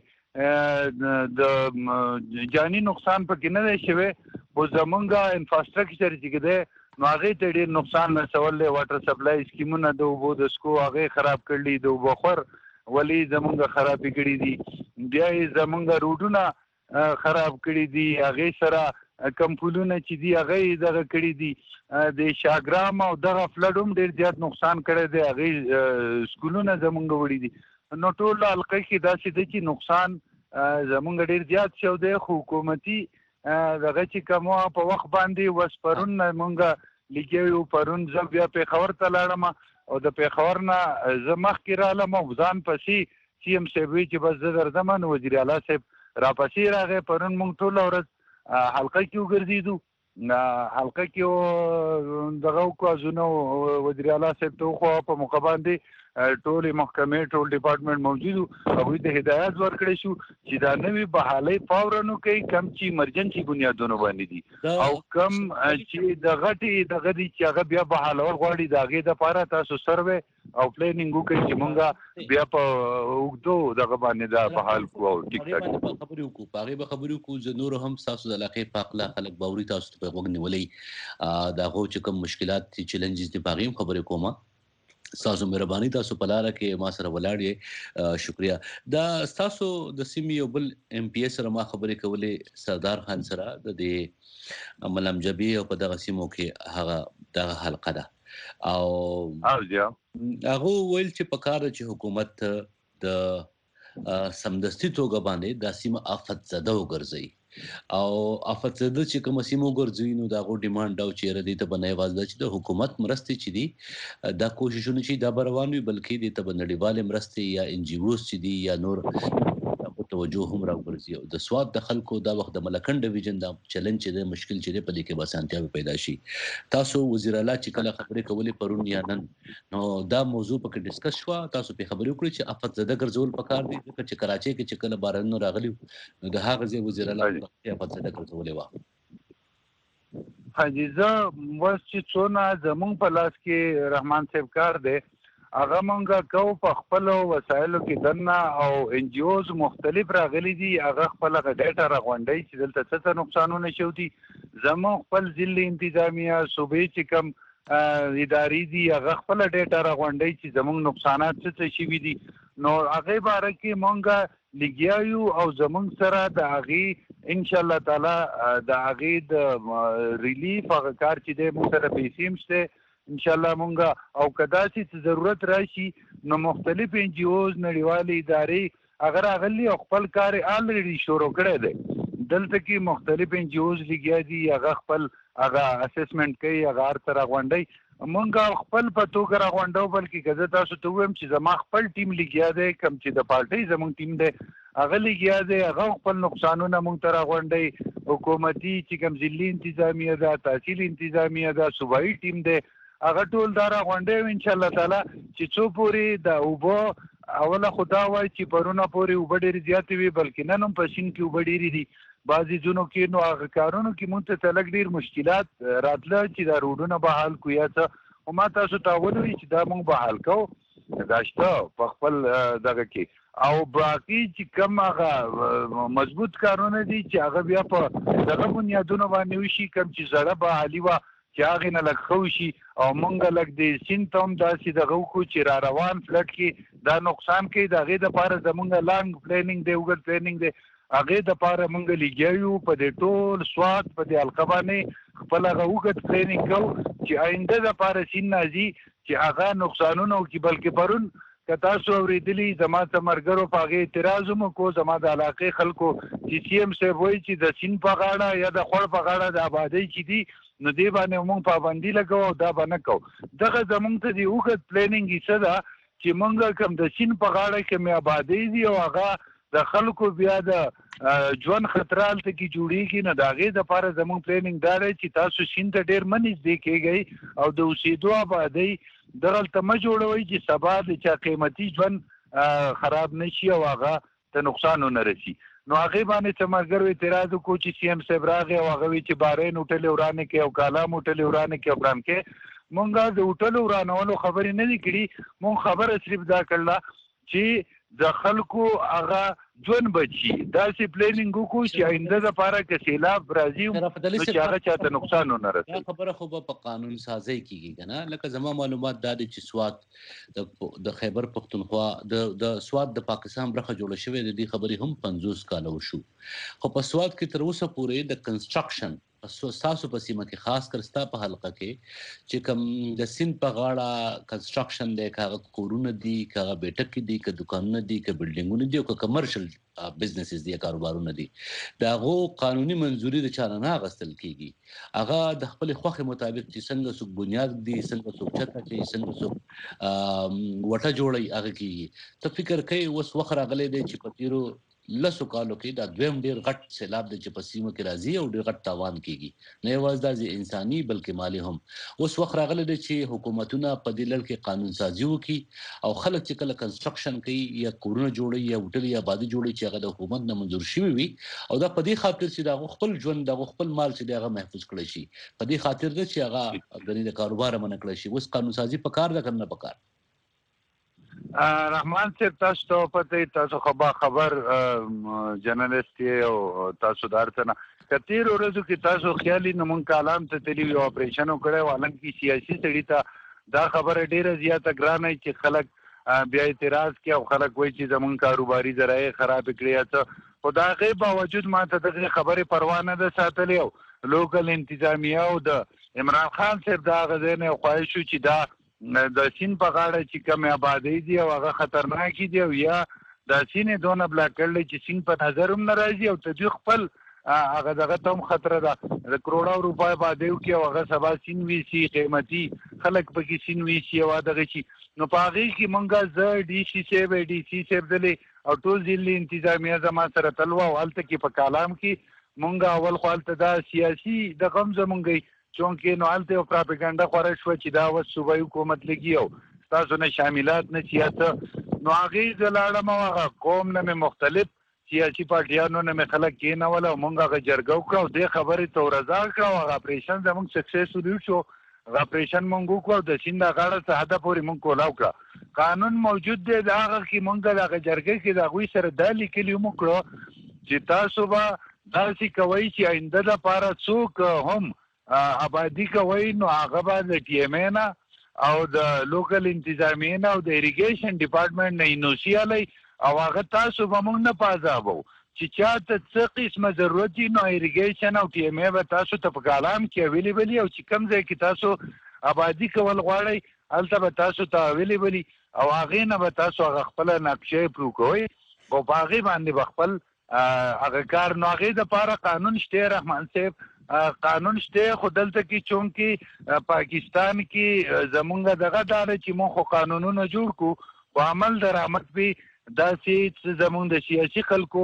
S8: د جاني نقصان پکې نه دی شوی، خو زمونږ انفراسټرکچر چې دی نو هغې ته ډېر نقصان رسول دی. واټر سپلای سکیمونه د اوبو د سکو هغې خراب کړي، د اوبو خور ولې زمونږ خرابې کړي دي، بیا یې زمونږ روډونه خراب کړي دي، هغې سره کم پلونه چې دي هغه یې دغه کړي دي. د شاګرام او دغه فلډ هم ډېر زیات نقصان کړی دی، هغې سکولونه زمونږ وړي دي. نو ټول حلقه کې داسې دی چې نقصان زمونږ ډېر زیات شو دی. خو حکومتي دغه چې کوم په وخت باندې وس پرون مونږ لیکي وو، پرون زه بیا پېښور ته لاړم او د پېښور نه زه مخکې رالم او ځان پسې سی ایم صاحب وی چې بس زه درځم، نو وزیر اعلی صاحب راپسې راغی. پرون مونږ ټوله ورځ حلقه کې وګرځېدو، حلقه کې دغه کوازونه وزیر اعلی صاحب ته خو په موقع باندې ټول محکمې ټول ډپارټمنټ موجود او د هدایت ورکړی شو چې دا نوې بحالي فورن کوي کم چې ایمرجنسي بنیادونو باندې دي او کم چې د غټي د غدي چې هغه بیا بحالول غواړي دا غي د لپاره تاسو سروې او پلانینګ وکړئ چې مونږه بیا په وګدو دغه باندې دا بحال کوو ټیک ټاک
S4: خبرې وکړو پاغي به خبرې وکړو زه نور هم تاسو د علاقې پاکلا خلک باوري تاسو په وګ نیولې دا غو چې کوم مشکلات دي چیلنجز دي پاغي خبرې کومه تاسو مهرباني تاسو په لار کې ما سره ولاړ یې شکریا دا تاسو د سیمې یو بل ام پی اس سره ما خبرې کولې سردار خان سره د دې ملم جبي او په دغه سیمو کې هغه دغه حلقه ده او هغه ویل چې په کار چې حکومت د سمدستي توګه باندې د سیمه آفت زده وګرځي او آفت زده چې کوم سیمو ګرځي نو دا غو ډیماند او چې ردی ته بنای وازده چې د حکومت مرستې چې دي دا کوششونه چې دا روان وي بلکې د ته نړیواله مرستې یا ان جی اوز چې دي یا نور توجه هم راوړي او د سواد د خلکو دا وخت د ملکن ډیویژن دا چیلنج دی مشکل چې دی په دې کې باسانتیا پیدا شي تاسو وزیر اعلی چې کله خبرې کولې پرون یا نن نو دا موضوع په کې ډیسکس شو تاسو په خبرې وکړي چې آفت زده ګرځول پکار دي چې کراچي کې چې کله بارانونه راغلي نو د هغه ځای وزیر اعلی آفت زده ګرځولې و
S8: حاجیزه وس چې څونه زمون په لاس کې رحمان صاحب کار دی هغه مونږه کو په خپل وسایلو کې دنه او ان جی اوز مختلف راغلي دي هغه خپل ډیټا راغونډي چې دلته څه نقصانونه شو دي زمون خپل ضلع انتظامیه صوبې چې کم ادارې دي هغه خپل ډیټا راغونډي چې زمون نقصانات څه شي دي نو هغه باره کې مونږه لګیایو او زمون سره د هغه ان شاء الله تعالی د هغه د ریلیف هغه کار چې د مو سره پیسې مشته ان شاء الله مونږه او کدا چې ضرورت راشي نو مختلف ان جی اوز نړیوالې ادارې اگر اغلی خپل کار الریډي شروع کړی دی دلته کې مختلف ان جی اوز لګیا دي هغه خپل هغه اسسمنټ کوي هغه تر غونډي مونږه خپل په توګه راغونډو بلکې کزه تاسو ته ویم چې زما خپل ټیم لګیا دی کم چې د پارټي زمون ټیم دی هغه لګیا دی هغه خپل نقصانونه مونږ تر غونډي حکومتي چې کم ضلع انتظامیه ده تحصیل انتظامیه ده صوبایي ټیم دی هغه ټول دارا غونډه ان شاء الله تعالی چې څو پوری د اوبو اوله خدا وای چې پرونه پوری وبډيري زیات وي بلکې نن هم په شین کې وبډيري دي بعضی ځونو کې نو هغه کارونو کې مونږ ته تلګ ډیر مشکلات راتله چې دا روډونه به حل کویا څه او ما تاسو ته ولري چې دا مونږ به حل کوو داشته په خپل دغه کې او باقي چې کوم هغه مضبوط کارونه دي چې هغه بیا په دغه بنیادونو باندې وشي کوم چې زړه به حالي وا چې هغه نه لږ خوشي او مونږ لږ د سینټوم داسې دغه کو چې را روان فلټ کې دا نقصان کې د هغه د پاره زمونږ لانګ پلانینګ دی وګړ پلانینګ دی هغه د پاره مونږ لګیو په دې ټول سواد په دې القبانه خپل هغه وګړ پلانینګ کو چې آینده د پاره سین نازي چې هغه نقصانونه کې بلکې پرون کتا سو اوریدلی زما تمرګرو پاغه اعتراض مو کو زما د علاقې خلکو چې سی ام صاحب وایي چې د سین په غاړه یا د خور په غاړه د آبادی چې دي نو دی باندې مونږ پابندي لګو دا باندې کو دغه زمونږ ته دی وګت پلانینګ یې ده چې مونږ کوم د سین په غاړه کې مې آبادی دي او هغه د خلکو بیا د ژوند خطرال ته کې جوړیږي نه داغه د لپاره زمونږ پلانینګ دا دی چې تاسو سین ته ډیر منځ دی کېږي او د اوسېدو آبادی دغه تم جوړوي چې سبا د چا قیمتي ژوند خراب نشي او هغه ته نقصان نه رسي نو هغه باندې تمرګر اعتراض کو چې سی ام صاحب راغی او هغه چې بارین هوټل ورانه کې او کالام هوټل ورانه کې پران کې مونږه د هوټل ورانولو خبرې نه دي کړي مونږ خبره صرف دا کړله چې د خلکو هغه ژوند بچي دا سي پلانینګ کو چې آینده د پاره کې سیلاب راځي چې هغه چاته نقصان نه رسي
S4: خبره خو په قانون سازي کیږي کنه لکه زما معلومات دا چې سواد د خیبر پختونخوا د د سواد د پاکستان برخه جوړه شوې د دې خبرې هم پنځوس کال وشو خو په سواد کې تر اوسه پورې د کنستراکشن تاسو په سیمه کې خاص کر ستا په حلقه کې چې کوم د سین په غاړه کنستراکشن دی کاغه کورونه دي کاغه بیٹک دي که دکانونه دي که بلډینګونه دي او که کمرشل بزنسز دي کاروبارونه دي دا غو قانوني منځوري د چانه نه غستل کیږي هغه د خپل خوخه مطابق چې څنګه څوک بنیاد دي څنګه څوک چته چې څنګه څوک وټه جوړي هغه کیږي ته فکر کوي وس وخت راغلي دی چې پتیرو لسو کالو کې دا دویم ډیر غټ سیلاب د چې په سیمه کې راځي او ډیر غټ تاوان کیږي نه یوازې د انساني بلکې مالی هم. اوس وخت راغلی دی چې حکومتونه په دې لړ کې قانون سازي وکړي او خلک چې کله کنسټرکشن کوي یا کورونه جوړي یا هوټل یا آبادي جوړي چې هغه د حکومت نه منظور شوی وي او دا په دې خاطر چې دا خپل ژوند د خپل مال چې هغه محفوظ کړي شي په دې خاطر دی چې هغه د کاروبار منع کړي شي. اوس قانون سازي په کار ده کنه په کار.
S8: رحمان صاحب تاسو ته پته تاسو خبر خبر جرنالست او تاسو دارته کتیر ورځو کې تاسو خیالي نمون کالام ته تلی یو اپریشن وکړو ولن کې سیاسي سړی ته دا خبره ډیره زیاته ګرانه چې خلک بیا اعتراض کوي او خلک وایي چې زمون کاروباري ذرایع خراب کړی ته خدای باوجود ما ته دغه خبره پروا نه ده ساتلې او لوکل انتظامیه او د عمران خان صاحب دا غزنه خواهش شو چې دا د سین په غاړه چې کوم آبادی دی او هغه خطرناک دی او یا د سین دونه بلاک کړل چې سین په نظر هم ناراضي او تدوی خپل هغه دغه تم خطر ده د کروڑو روپای باندې کې او هغه سبا سین وی سي قیمتي خلک پکې سین وی سي او دغه شي نو پاغي کې مونږه ز ډي سي سي وی ډي سي سي دلې او ټول ځلې انتظامیه زما سره تلوا او الته کې په کلام کې مونږه اول خپل ته دا سیاسي د غم زمونږي چونکه نو الته او پروپاګاندا خوره شو چې دا و صوبایي حکومت لګي او تاسو نه شاملات نه سیاست نو هغه زلاړه ما قوم نه مختلف سیاسي پارټیانو نه خلک کې نه ولا مونږه جرګو کړو د خبرې تورزا کړو هغه اپریشن زموږ سکسسفل شو هغه اپریشن مونږ کو د سینده غاړه څخه هدا پورې مونږ کولاو کړ قانون موجود دی دا هغه کې مونږه د جرګې کې دا غوي سره د لیکلي مو کړو چې تاسو به داسې کوي چې آینده لپاره څوک هم آبادی کوي نو هغه به د ټي ایم ای نه او د لوکل انتظامیه نه او د اریګیشن ډپارټمنټ نه انوسی علی او هغه تاسو به موږ نه پازابو چې چاته څه قسمه ضرورت دي نو اریګیشن او ټي ایم ای به تاسو ته په کلام کې اویلیبل او چې کوم ځای کې تاسو آبادی کول غواړئ هلته به تاسو ته اویلیبل او هغه نه به تاسو هغه خپل نقشې پرو کوئ او په هغه باندې خپل هغه کار نو هغه د لپاره قانون شته رحمان صاحب قانون شته خو دلته کې چونکی پاکستان کې زمونږ دغه دار چې مونږ خو قانونونه جوړ کو او عمل درآمد به داسې زمونږ د سیاسي خلکو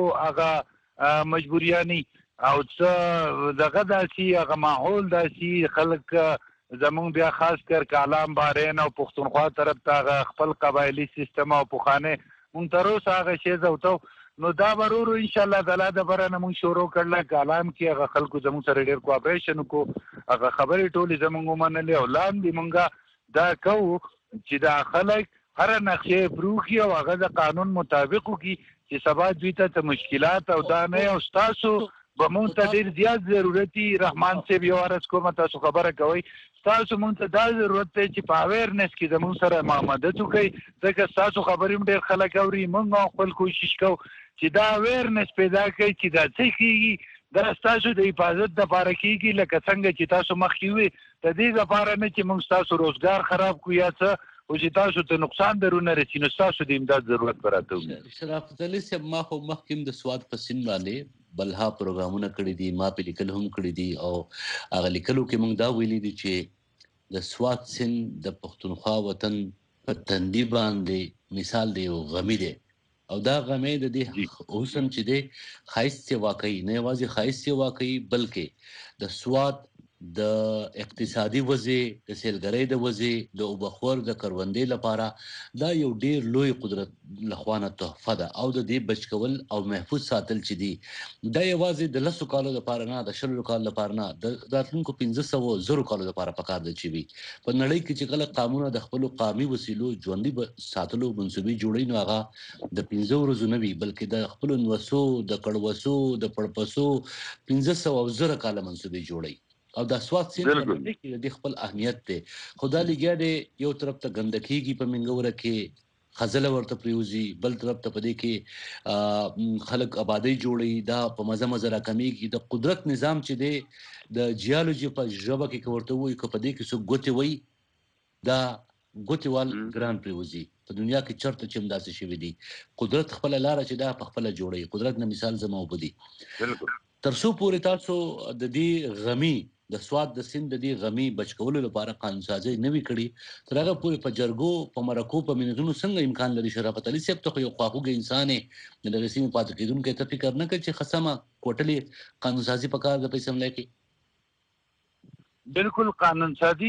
S8: هغه مجبوریانی او څه دغه داسې هغه ماحول داسې خلک زمونږ بیا خاص کر کلام بارین او پښتونخوا طرف ته خپل قبایلی سیستم او پوخانه مونږ تر اوسه هغه شی زوتو نو دا ورورو ان شاء الله تعالی د برنه مونږ شروع کړل کلام کې هغه خلکو زموږ سره ډیر کوآپریشن کو هغه خبرې ټولې زموږ منلې او لاندې مونږه دا کو چې دا خلک هر نقشې بروخي او هغه د قانون مطابق کی چې سبا دوی ته مشکلات او دا نه او تاسو به مونږ ته ډیر زیات ضرورتي رحمان صاحب یو ورځ کوم تاسو خبره کوي تاسو مونږ ته دا ضرورت دی چې په اویرنس کې زموږ سره مدد وکړي ځکه تاسو خبرې ډیر خلک اوري مونږ خپل کوشش کوو چې دا اویرنس پیدا کړي چې دا څه کیږي دا تاسو د حفاظت لپاره کیږي لکه څنګه چې تاسو مخکې وي د دې لپاره نه چې موږ تاسو روزګار خراب کړو یا څه او چې تاسو ته نقصان درونه رسي نو تاسو د امداد ضرورت پراته وي.
S4: شرافت علي صاحب ما خو مخکې د سواد په سین باندې بلها پروګرامونه کړی دي ما په لیکل هم کړی دي او هغه لیکلو کې موږ دا ویلي دي چې د سواد سین د پښتونخوا وطن په تندي باندې مثال دی او غمی دی او دا غمې د دې حسن چې دی خایست واقعي نه یوازې خایست واقعي بلکې د سواد د اقتصادي وضع د سیلګرۍ د وضع د وبخور د کروندې لپاره دا یو ډیر لوی قدرت لخوانه تحفه ده او د دې بچکول او محفوظ ساتل چې دي دا یوازې د لسو کالو لپاره نه د شلو کالو لپاره نه د راتلونکو پنځه سوه زرو کالو لپاره پکار ده چې وي په نړۍ کې چې کله قانون د خپل قومي وسیلو ژوندۍ ساتلو منسوبي جوړي نو هغه د پنځه ورځو نه وي بلکې د خپل نوسو د کړوسو د پړپسو پنځه سوه زره کاله منسوبي جوړي او دا سواد سین کې د خپل اهمیت ته خدا لګیا دی یو طرف ته ګندکیږي په منګوره کې خزله ورته پریوزي بل طرف ته پدې کې خلک آبادی جوړي دا په مزه مزه راکميږي د قدرت نظام چې دی د جیولوژي په ژبه کې ورته وایي کو پدې کې څو ګوتې وایي دا ګوتېوال ګران پریوزي په دنیا کې چرته چې مداسه شوی دی قدرت خپل لار چې دا په خپل جوړي قدرت نه مثال زمو وبدي ترسو پورې تاسو د دې غمی د سواد د سند د دې غمی بچکولو لپاره قانون سازي نوي کړي تر هغه پورې په جرګو په مرکو په منځونو څنګه امکان لري شرافت علي صاحب ته یو خواخوږي انسان نه د رسمي پاتې کېدونکو ته فکر نه کوي چې خصمه کوټلې قانون سازي په کار د پیسې ملای
S8: بالکل قانون سازي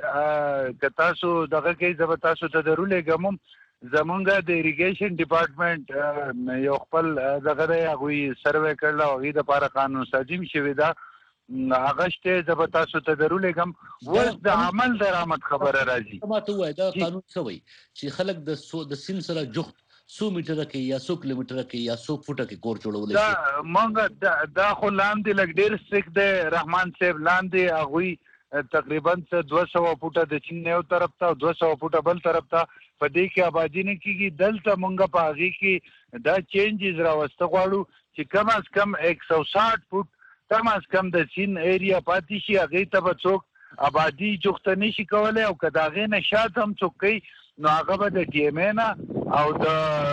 S8: ته کتا سو دغه کې زب تاسو ته ضروري ګمم زمونږ د اریګیشن ډپارټمنټ یو خپل دغه هغه سروې کړل او د لپاره قانون سازي شوی دا هغه شته زب تاسو ته ضروري ګم ول د عمل درآمد خبره راځي
S4: ما ته وای دا قانون سوی چې خلک د سو د سین سره جوخت سو میټر کې یا سو کیلومتر کې یا سو فوټه کې کور جوړول شي
S8: دا مونږ دا خو لاندې لګ ډیر سټریک دی رحمان صاحب لاندې هغه تقریبا دوه سوه فوټه د چین یو طرف ته دوه سوه فوټه بل طرف ته په دې کې آبادی نه کیږي دلته مونږ په هغه کې دا چینجز راوسته غواړو چې کم از کم یک سو ساठ فوټ کم از کم د چین ایریا پاتې شي هغه ته به څوک آبادی جوخته نشي کولای او که دا غې نه شاته هم څوک کوي نو هغه به د ټي ایم اے نه او د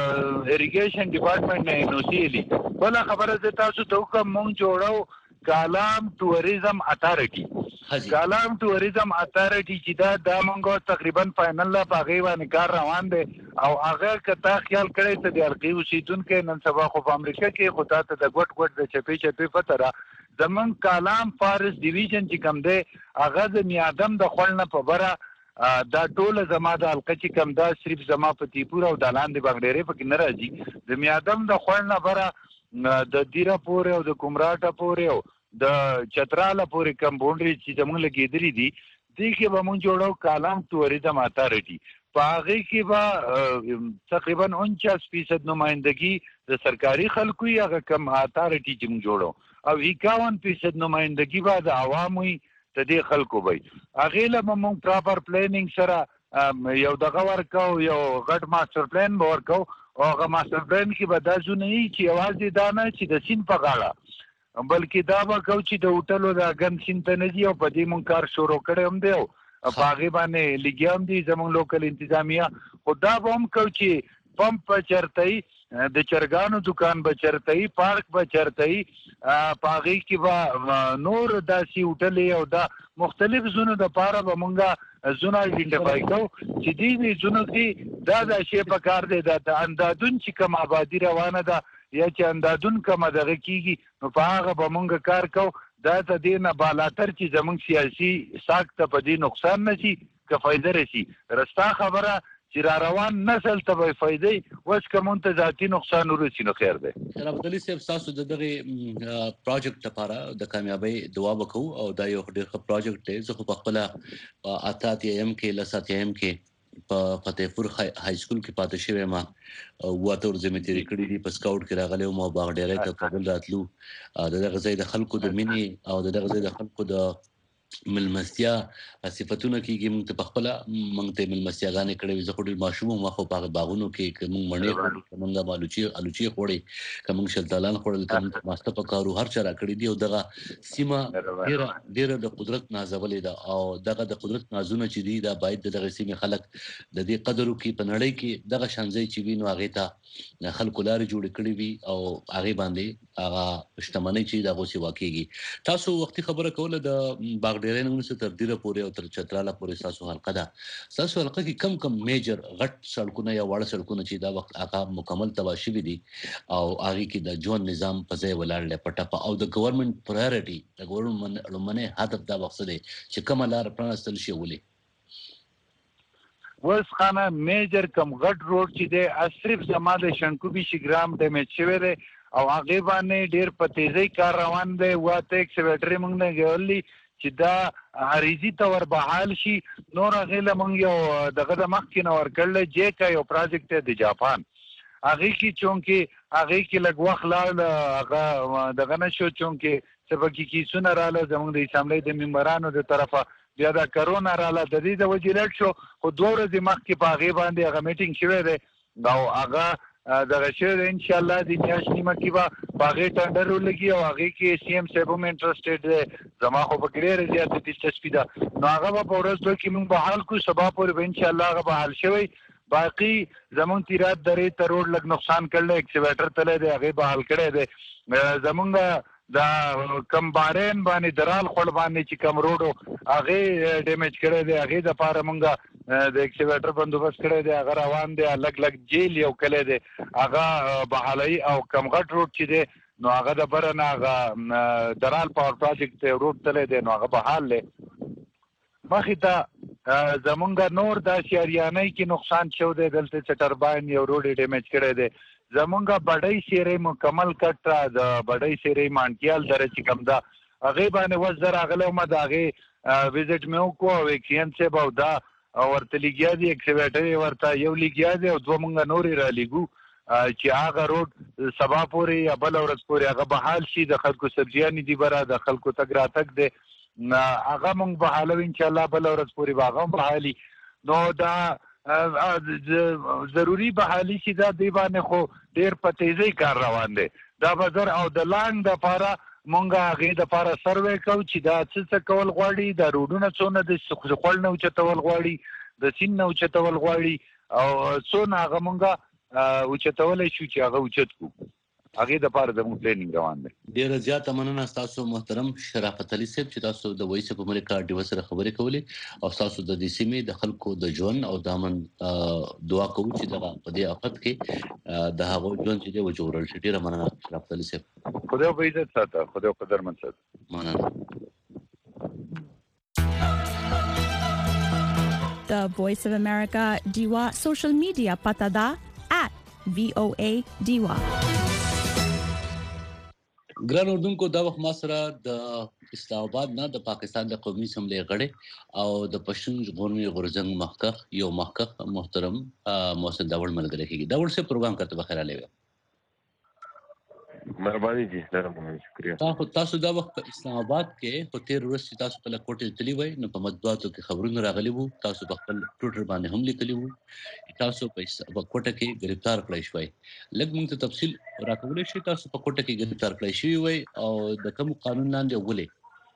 S8: اریګیشن ډپارټمنټ نه نوسیلی بل خبره زه تاسو ته کوم مونږ جوړو کالام ټوریزم اتھارټي کالام ټوریزم اتھارټي چې دا د مونږ تقریبا فائنل لا پاغي باندې کار روان دي او هغه کته خیال کړی ته د القي اوسیدونکو نن سبا خو په امریکا کې خو ته د ګټ ګټ د چپی چپی فتره زمون کالام فارست ډیویژن چې کم دی هغه د میادم د خلنه په بره دا ټول زما د القي چې کم دا صرف زما په تیپور او د لاندې بغډيري په کې نه راځي د میادم د خلنه بره د دیره پورې او د کومراټه پورې او د چتراله پورې کم بونډري چې زموږ لګېدلې دي دې کې به مونږ جوړو کالام ټوریزم اتھارټي په هغه کې به تقریبا انچاس فیصد نمائندګي د سرکاري خلکو یې هغه کم اتھارټي چې مونږ جوړو او اکاون فیصد نمائندګي به د عوامو ته دې خلکو وي هغه له مونږ پراپر پلانینګ سره یو دغه ورکو یو غټ ماستر پلان به ورکو او هغه ماستر پلان کې به دا ځونه چې یوازې دا نه چې د سین په غاړه بلکې دا به کو چې د هوټلو د ګن سین ته نه دي او په دې مونږ کار شروع کړی هم دی او په هغې باندې لګیا هم دي زموږ لوکل انتظامیه خو دا به هم کو چې پمپ به چېرته وي د چرګانو دکان به چېرته وي پارک به چېرته وي په هغې کې به نور داسې هوټلې او دا مختلف زونو دپاره به مونږ زونه آیډنټیفای کوو چې دې زونو کې دا دا شی په کار دی دا د اندادون چې کوم آبادي روانه ده یا چې اندادون کومه دغه کېږي نو په هغه به مونږ کار کوو دا د دې نه بالاتر چې زموږ سیاسي ساک ته په دې نقصان نه شي که فایده رسي رستا خبره چې را روان نسل ته به فایدې اوس که مونږ ته ذاتي نقصان ورسي نو خیر دی
S4: شرافت علي صاحب ستاسو د دغې پروجیکټ لپاره د کامیابۍ دعا وکړو او دا یو ډېر ښه پروجیکټ دی زه خو په خپله په اته اتیایم کې لس اتیایم کې په فتح پور های سکول کې پاتې شوی ما واته ورځې مې تیرې کړې دي په سکاوټ کې راغلی وم او باغډیری ته کابل راتلو د دغه ځای د خلکو د مینې او د دغه ځای د خلکو د ملمستیا صفاتونه کېږي موږ ته په خپله موږ ته ملمستیاګانې کړې وي زه خو ډېر ماشوم وم خو په هغه باغونو کې که موږ مڼې خوړې که موږ الوچې الوچې خوړې که موږ شلتالان خوړل که موږ ماسته په کارو هر چا راکړي دي او دغه سیمه ډېره ډېره د قدرت نازولې ده او دغه د قدرت نازونه چې دي دا باید د دغه سیمې خلک د دې قدر وکړي په نړۍ کې دغه شان ځای چې وي نو هغې ته خلکو لارې جوړې کړې وي او هغې باندې هغه شتمنۍ چې د هغو سیوا کېږي تاسو وختي خبره کوله د باغډیری نه ونیسه تر دیره پورې او تر چتراله پورې ستاسو حلقه ده ستاسو حلقه کې کم کم میجر غټ سړکونه یا واړه سړکونه چې دا وخت هغه مکمل تباه شوي دي او هغې کې د ژوند نظام په ځای ولاړ دی په ټپه او د ګورنمنټ پرایورټي د ګورنمنټ لومړنی هدف دا وخت دی چې کومه لاره پرانستل شي ولې
S8: اوس خانه میجر کم غټ روډ چې دی صرف زما د شنکوبي شیګرام ډیمیج شوی دی او هغې باندې ډېر په تیزۍ کار روان دی واته ایکسیویټرې موږ نه ګولي چې دا عریضي ته ور بحال شي نور هغې له موږ یو دغه د مخکې نه ورکړلی جیکا یو پروجیکټ دی د جاپان هغې کې چونکې هغې کې لږ وخت لاړ هغه دغه نه شو چونکې څه پکې کیسونه راغله زموږ د اسامبلۍ د ممبرانو د طرفه بیا د کرونا راغله د دې د وجې لټ شو خو دوه ورځې مخکې په هغې باندې هغه میټینګ شوی دی او هغه دغه شوی دی انشاءالله د میاشت نیمه کې به په هغې ټنډر ولګي او هغې کې سی ایم صاحب هم انټرسټډ دی زما خو پکې ډېره زیاته دلچسپي ده نو هغه به په ورځ دوه کې موږ به حل کړو سبا پورې به انشاءالله هغه به حل شوی باقي زمونږ تیرات درې ته روډ لږ نقصان کړلی ایکسیویټر تلی دی هغې به حل کړی دی زمونږ دا کم بارین باندې درال خړ باندې چې کم روډو هغه ډیمیج کړی دی هغه د پاره مونږه د ایکسکیویټر بندوبست کړی دی هغه روان دی لګ لګ جیل یو کله دی هغه بحالي او کم غټ روډ چې دی نو هغه د برنه هغه درال پاور پروجیکټ روډ تللی دی نو هغه بحال دی مخې ته زمونږ نور د شهریانۍ کې نقصان شو دی دلته چې ټرباین یو روډ ډیمیج کړی دی زمونږ بډای سیرې مکمل کټ د بډای سیرې مانکیال در چې کوم دا هغه باندې وزر اغله ما دا هغه وزټ مې وکړو او ایکسین څه باو دا ورته لګیا دي ایکسکیویټر ورته یو لګیا دي او دوه مونږ نورې را لګو چې هغه روډ سبا پورې یا بل ورځ پورې هغه بحال شي د خلکو سبزیانې دي بره د خلکو تګ راتګ دی هغه مونږ بحالو انشاءالله بل ورځ پورې به هغه هم بحالي نو دا ضروري بحالي چې دا دی باندې خو ډېر په تیزۍ کار روان دی دا به زر او د لانګ دپاره مونږ هغې دپاره سروې کوو چې دا څه څه کول غواړي دا روډونه څونه د خوړ نه اوچتول غواړي د سیند نه اوچتول غواړي او څونه هغه مونږ اوچتولی شو چې هغه اوچت کړو هغې دپاره زموږ پلانینګ روان دی
S4: ډېره زیاته مننه ستاسو محترم شرافت علي صاحب چې تاسو د وایس اف امریکا ډیوه سره خبرې کولې او تاسو د دې سیمې د خلکو د ژوند او د امن دعا کوو چې دغه په دې آفت کې د هغوی ژوند چې دی وژغورل شي ډېره مننه شرافت علي صاحب
S8: خدای به عزت ساته خدای قدرمن ساته
S4: مننه
S9: The Voice of America Diwa social media pata da at V O A Diwa.
S4: ګران اردوونکو دا وخت ما سره د اسلام آباد نه د پاکستان د قومي اسمبلی غړی او د پښتون ژغورنې غورځنګ مخکښ یو مخکښ محترم محسن داوړ ملګری کیږي داوړ سے پروګرام کرتے بخیر علیه
S10: مهرباني جی ډېر شکریہ
S4: تاسو تاسو دا وخت په اسلام آباد کې په تیر ورځ چې تاسو په لکوټه تلی وای نو په مطبوعاتو کې خبرونه راغلي وو تاسو په خپل ټوټر باندې هم لیکلي وو تاسو په کوټه کې گرفتار کړی شوی لږ موږ ته تفصیل راکولای شئ تاسو په کوټه کې گرفتار کړی شوی وای او د کوم قانون لاندې ولې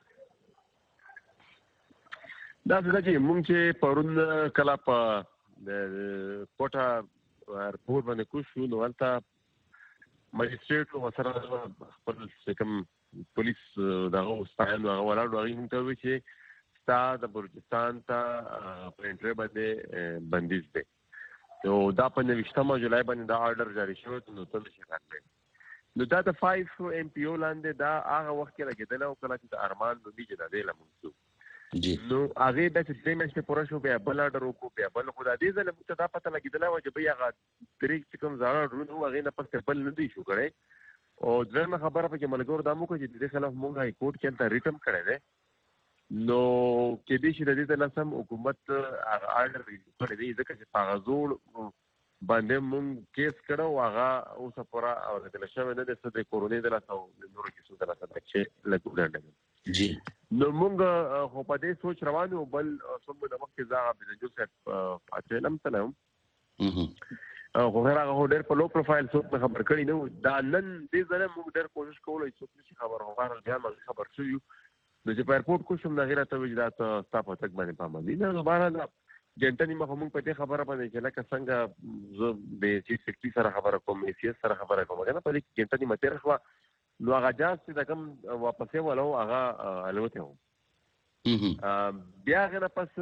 S10: دا څنګه چې موږ چې پرون کلا په د کوټه ورپور باندې کوشو نو ولته ماجستریټ او سره خپل کوم پولیس دغه ستاین هغه ولاړ هغه هم ته وی چې ستا د بلوچستان ته پرنټر باندې بندیز دی نو دا په نوښتمه جولای باندې دا آرډر جاری شو نو ټول شي راغلی نو دا د فایو ایم پی او لاندې دا هغه وخت کې راګدل او کله چې د ارمان نو دی جدا دی لمونځو
S4: جی
S10: نو هغه د څه میاشتې پوره شو بیا بل آرډر وکړو بیا بل خدا دې ځل موږ ته دا پته لګیدل و چې بیا هغه طریق چې کوم ځای ورو هغه نه پس بل نه دی شو کړي او ځنه خبره په کې ملګرو دا مو کو چې د خلاف مونږه های کورټ کې ته ریټم کړی دی نو کې دې چې د دې لاسم حکومت آرډر کړی دی ځکه چې پاغزول باندې مونږ کیس کړو هغه اوس پورا او د لښمه نه د څه د کورونې د لاسو د نورو کې څه د لاسو چې لګوډل
S4: جی
S10: نو مونږ خو په دې سوچ روانو بل څومره د وخت ځای په جو سره پاتلم تلم خو هغه هډر په لو پروفایل څوک خبر کړی نو دا نن دې ځله موږ ډېر کوشش کولای څوک نشي خبر هغه ځان باندې خبر شو نو چې په ایرپورټ کو شم د غیرت وجدات تاسو تک باندې پامل نه دوباره دا جنټنی مخ موږ په دې خبره باندې چې لکه څنګه زه د چیف سیکرټری سره خبره کوم ای سی اس سره خبره کوم کنه په دې جنټنی مته راخوا نو هغه جاز چې دا کوم واپسې ولو هغه الوته و بیا غره پس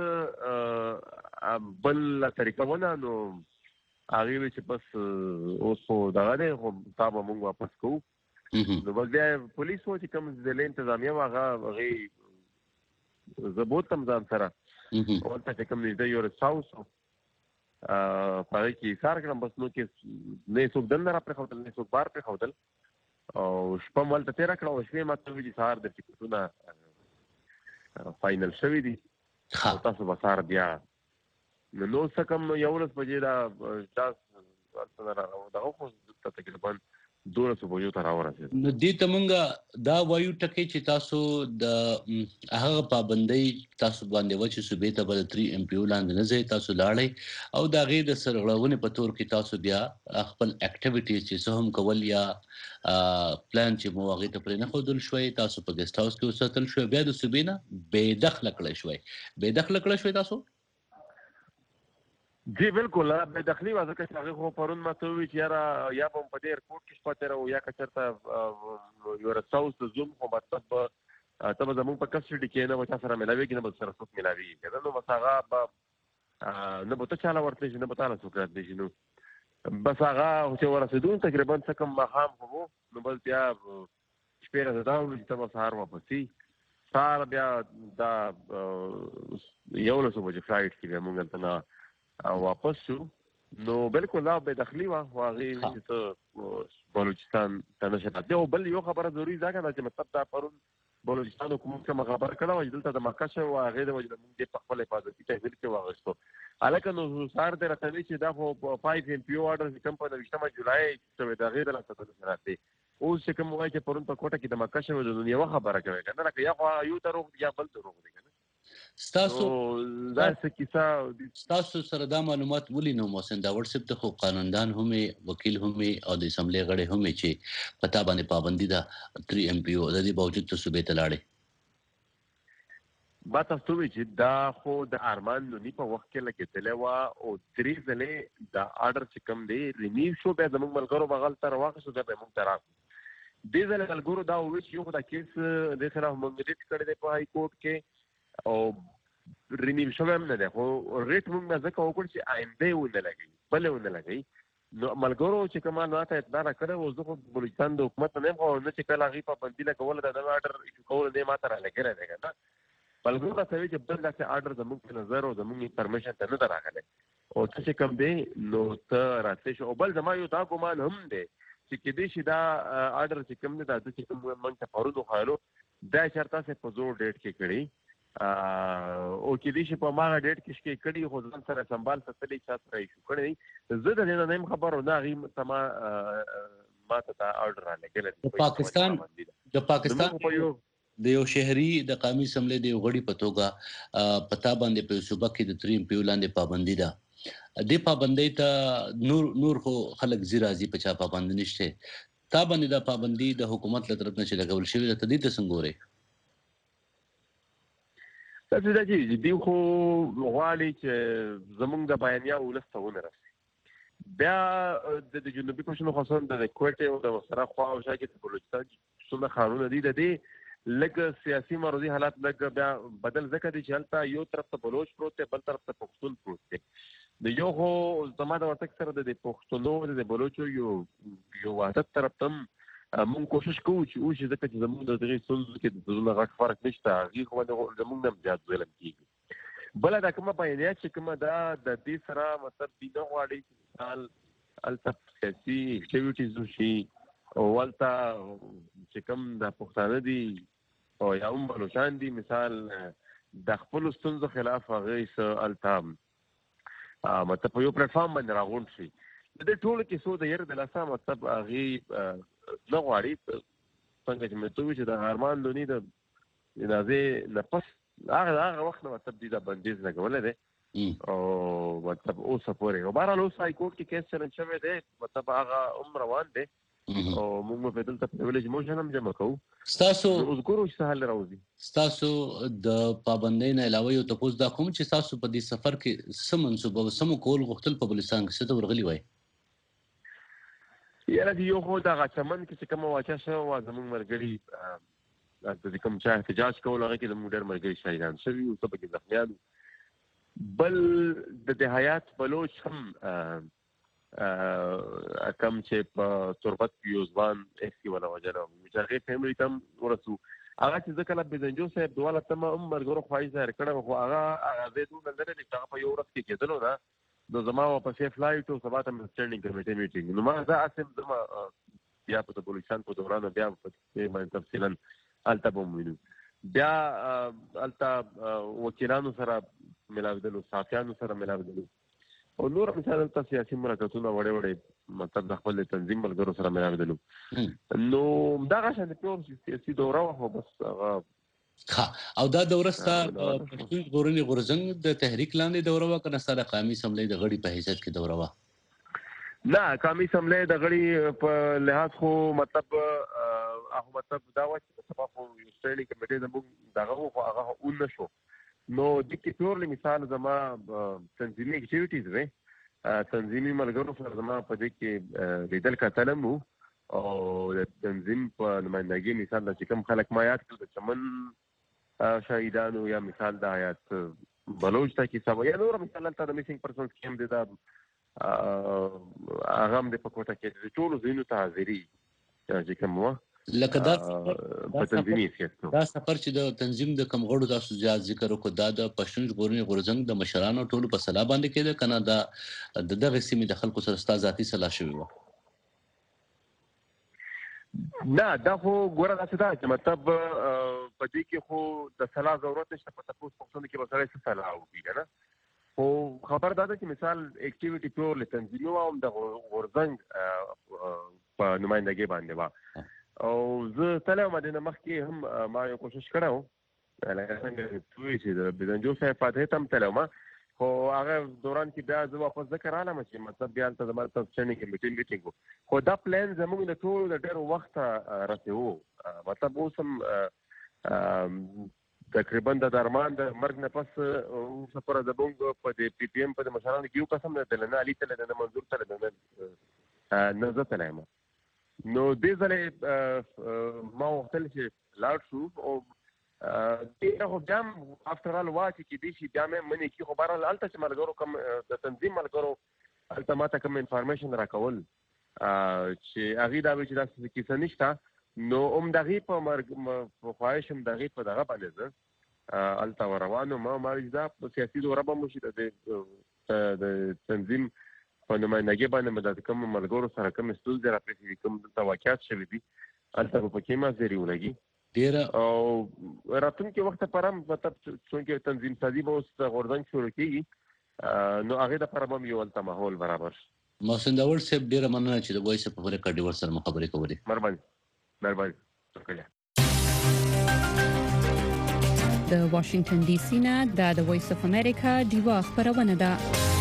S10: بل طریقه ونه نو هغه چې پس اوس خو دا نه خو تاسو موږ واپس کوو نو بیا پولیس و چې کوم ځلې انتظامیه هغه هغه زبوت تم ځان سره او ته کوم دې یو رساوس په کې کار کړم بس نو کې نه څوک دنه را پر خوتل نه څوک بار پر خوتل او شپه مالته تیر کړو شوي ماته وی سهار د ټیکټونه فائنل شوی دي تاسو به سهار بیا نو څه کوم یو ورځ بجې دا تاسو دا خو تقریبا دوه سو بجو ته راورسېد
S4: نو دې ته مونږه دا وایو ټکی چې تاسو د هغه پابندۍ تاسو باندې و چې صوبې ته به د تری ایم پی او لاندې نه ځئ تاسو لاړئ او د هغې د سرغړونې په تور کې تاسو بیا خپل اکټیویټیز چې څه هم کول یا پلان چې مو هغې ته پرې نه ښودل شوی تاسو په ګیسټ هاوس کې وساتل شوی بیا د صوبې نه بې دخله کړی شوی بې دخله کړی شوی تاسو
S10: جی بالکل به داخلي وازه کې هغه خو پرون ماته وی چې یاره یا په دې ایرپورټ کې شپته راو یا کچرته یو رساوس زوم خو مطلب ته زموږ په کسټډي کې نه وتا سره ملاوي کې نه به سره څوک ملاوي کړه نو مساغه به نه به ته چاله ورته چې نه به تعالی څوک راځي نو بس هغه چې ورسېدون تقریبا څه کم مخام خو نو بل بیا شپه راځه دا چې تاسو سهار واپسي سهار بیا دا یو له صبح فلایټ کې موږ ته نه واپس شو نو بالکل دا به داخلي وا واغې چې ته بلوچستان ته نشه دی او بل یو خبره ضروري ده چې مطلب دا پرون بلوچستان حکومت کوم خبر کړه چې دلته د مکه شو واغې د وجه موږ په خپل حفاظتي تحویل کې واغستو الکه نو سار د راتلې چې دا خو فایو ایم پی او اورډر چې کوم په نوښتمه جولای چې دا غیر له څه راځي او چې کوم وایي چې پرون په کوټه کې د مکه شو د دنیا خبره کوي کنه لکه یا یو دروغ یا بل دروغ دی کنه
S4: ستاسو
S10: دا څه کیسه
S4: ستاسو سره دا معلومات ولې نو محسن دا واتس اپ ته خو قانوندان هم وکیل هم او د اسمبلی غړي هم چې پتا باندې پابندي ده تری ایم پی او د دې باوجود ته صوبې ته لاړې
S10: با تاسو وی چې دا خو د ارمان نونی په وخت کې لګېدلې وا او درې ځلې دا آرډر چې کوم دی رینیو شو به زموږ ملګرو بغل تر واخصو دا به موږ تراخ دې ځلې ملګرو دا وی چې یو دا کیس د خلاف موږ ریټ کړی دی په هاي کورټ کې او رینیو شو هم نه ده خو ریټ موږ ځکه وکړ چې آینده ونه لګي بل ونه لګي نو ملګرو چې کومه ناته اطلاع کړو او زه په بلوچستان د حکومت نه خو نه چې کله غي په بندي لګول دا آرډر ایشو کول نه ماته را لګره دی کنه بلګو دا څه چې بل دا آرډر زموږ په نظر او زموږ پرمیشن ته نه دراغله او څه کوم دی نو ته راځي شو بل زما یو دا ګمان هم دی چې کدي شي دا آرډر چې کوم دی دا چې کوم مونږ ته پرودو خالو دا چرته څه په زور ډیټ کې کړی او کدي شي په ما ډیټ کې کې کړی خو ځان سره سنبال ستلې چا سره شو کړی زه د نه نیم خبرو نه غي تما ما ته دا آرډر را لګل
S4: پاکستان د پاکستان د یو شهري د قومي اسمبلی د یو غړي په توګه پتا باندې په صوبه کې د تریم پیو لاندې پابندي ده د پابندۍ ته نور نور خو خلک زیرازي په چا پابند نشته تا باندې د پابندي د حکومت له طرف نه چې لګول شوی د تدې ته څنګه وره
S10: تاسو دا چې دی خو غواړي چې زمونږ د بیانیا ولستونه راځي بیا د جنوبي کوشنو خاصه د کوټه او د سره خوا او شاکه د بلوچستان څومره خارونه دي د دې لګ سیاسي مرضی حالات لګ بیا بدل ځکه دي چې هلته یو طرف ته بلوچ پروت دی بل طرف ته پښتون پروت دی د یو خو زما د ورتک سره د پښتونو د بلوچو یو یو وحدت طرف تم مونږ کوشش کوو چې او چې ځکه چې زموږ د دغه سنځ کې د زونه غټ فرق نشته هغه خو د زموږ نه زیات ظلم کیږي بل دا کومه بیانیه چې کومه دا د دې سره مطلب دی نه غواړي چې مثال الته سیاسي اکټیویټیز شي او ولته چې کوم د پښتانه دي او یا هم بلوچستان دي مثال د خپل ستونزو خلاف هغه څه التام مطلب یو پلیټ فارم باندې راغونډ شي د دې ټولو کې سو د ير د لاسه مطلب هغه نه غواړي څنګه چې مې ته چې د هرمان لونی د نازې نفس هغه هغه وخت نو مطلب دې د بندیز لګول دي او مطلب اوس پورې او بهر له سای کوټ کې کیس چلن شوی دی مطلب هغه عمر روان دی او موږ په دلته په ویلج موشن هم جمع کوو
S4: ستاسو
S10: اوس ګورو چې حل راوځي
S4: ستاسو د پابندۍ نه علاوه یو تاسو دا کوم چې تاسو په دې سفر کې سم منسوبه سم کول غوښتل په بلوچستان کې څه ورغلی وای
S10: یاره دی یو خو دا غچمن کې کوم واچا شو وا زموږ مرګري د کوم چا احتجاج کول هغه کې د موډر مرګري شهیدان شوی او څه په ځخمیان بل د دهایات بلوچ هم کم چې په تربت کې یوزبان اخی ولا وجره چې هغه فیملی تم ورسو هغه چې ځکه له بزنجو صاحب دواله تم عمر ګورو خوای ظاهر کړه خو هغه هغه زیدو نظر دې هغه په یو ورځ کې کېدلو دا نو زما په سیف فلایټ او سبا ته سټینډینګ کمیټې میټینګ نو ما دا اسم زما بیا په بلوچستان په دوران بیا په باندې تفصیلا الته بومینو بیا الته وکیلانو سره ملاویدلو صحافیانو سره ملاویدلو او نور مثلا تاسو سیاسي مرکزونه وړي وړي مطلب د خپل تنظیم ملګرو سره ملاویدلو نو دا غشن د پیور سیاسي دوره خو بس هغه
S4: ها او دا دوره ستا پښتون ژغورنې غورځنګ د تحریک لاندې دوره وا کنه سره قومي اسمبلی د غړي په حیثیت کې دوره وا
S10: نه قومي اسمبلی د غړي په لحاظ خو مطلب هغه مطلب دا و چې په خو یو سټینډینګ کمیټې د موږ دغه خو هغه اون نشو نو د کې پیورلی مثال زما تنظیمي اکټیویټیز وې تنظیمي ملګرو سره زما په دې کې لیدل کتلم وو او د تنظیم په نمائندګۍ مثال د چې کوم خلک ما یاد کړل د چمن شهیدانو یا مثال د حیات بلوچ ته کې سبا یا نور مثال ته د میسنګ پرسنز کې هم د هغه هم د په کوټه کې د ټولو ځینو ته حاضري چې کوم وه
S4: لکه دا
S10: په تنظیمي سیاست
S4: دا سفر چې د تنظیم د کم غړو تاسو زیات ذکر وکړو دا د پښتون ژغورنې غورځنګ د مشرانو ټولو په سلا باندې کېده کنه دا د دغه سیمې د خلکو سره ستا ذاتي سلا شوی و
S10: نه دا خو ګوره داسې ده چې مطلب په دې کې خو د سلا ضرورت نشته په تاسو پښتون کې به سړی څه سلا وکړي که نه خو خبر دا ده چې مثال اکټیویټي پیورلی تنظیمي وه هم د غورځنګ په نمایندګۍ باندې وه او زه تللی وم د نه مخکې هم ما یو کوشش کړی و لکه څنګه پوهېږي چې د بېدنجو صاحب فاتحې ته هم تللی وم خو هغه دوران کې بیا زه واپس ځکه رالم چې مطلب بیا هلته زما ته چڼې کې میټینګ ویټینګ و خو دا پلان زموږ د ټولو د ډېر وخته رسېو مطلب اوس هم تقریبا د درمان د مرګ نه پس اوس پوره زموږ په د پی پی ایم په د مشرانو کې یو قسم نه تللی نه علي تللی نه منظور تللی نه نه زه تللی یم نو دې ځلې ما غوښتل چې لاړ شو او ډېره خو بیا هم افټر آل وا چې کېدای شي بیا مې منې کي خو بهرحال هلته چې ملګرو کوم د تنظیم ملګرو هلته ما ته کوم انفارمیشن راکول چې هغوی دا وایي چې داسې کیسه نشته نو هم د هغې په مرګ په خواهش هم د هغې په دغه باندې زه هلته روان وم ما وایي دا په سیاسي دوره به مو شي د تنظیم په نمایندګۍ باندې مې د کومو ملګرو سره کومې ستونزې راپېښې دي کوم دلته واقعات شوي دي هلته به پکې ما زیري ولګي
S4: ډېره
S10: او راتلونکي وخت لپاره هم مطلب چونکې تنظیم سازي به اوس د غورځنګ شروع کېږي نو هغې دپاره به هم یو هلته ماحول برابر شي
S4: محسن داوړ صاحب ډېره مننه چې د وایس اف امریکا ډیور سره مو خبرې کولې
S10: مهرباني مهرباني شکریه
S7: د واشنگټن ډي سي نه د وایس اف امریکا ډیوا خبرونه ده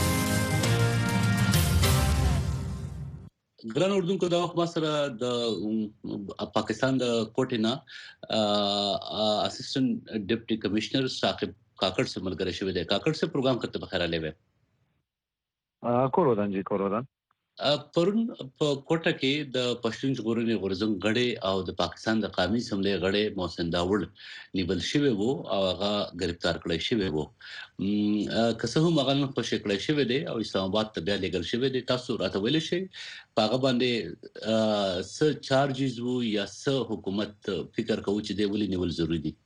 S4: ګران اردوونکو دا وخت ما سره د پاکستان د کوټې نه اسسټنټ ډیپټي کمشنر ثاقب کاکړ سره ملګری شوی دی کاکړ سره پروګرام کته بخیر علی وې
S6: کورودان جی کورودان
S4: پرون په کوټه کې د پښتون ژغورنې غورځنګ غړي او د پاکستان د قومي اسمبلی غړي محسن داوړ نیول شوی وو او هغه گرفتار کړی شوی وو که څه هم هغه نه خوشی کړی شوی دی او اسلام آباد ته بیا لېږل شوی دی تاسو راته ویل شئ په هغه باندې څه چارجز وو یا څه حکومت فکر کوي چې دی ولې نیول ضروري دي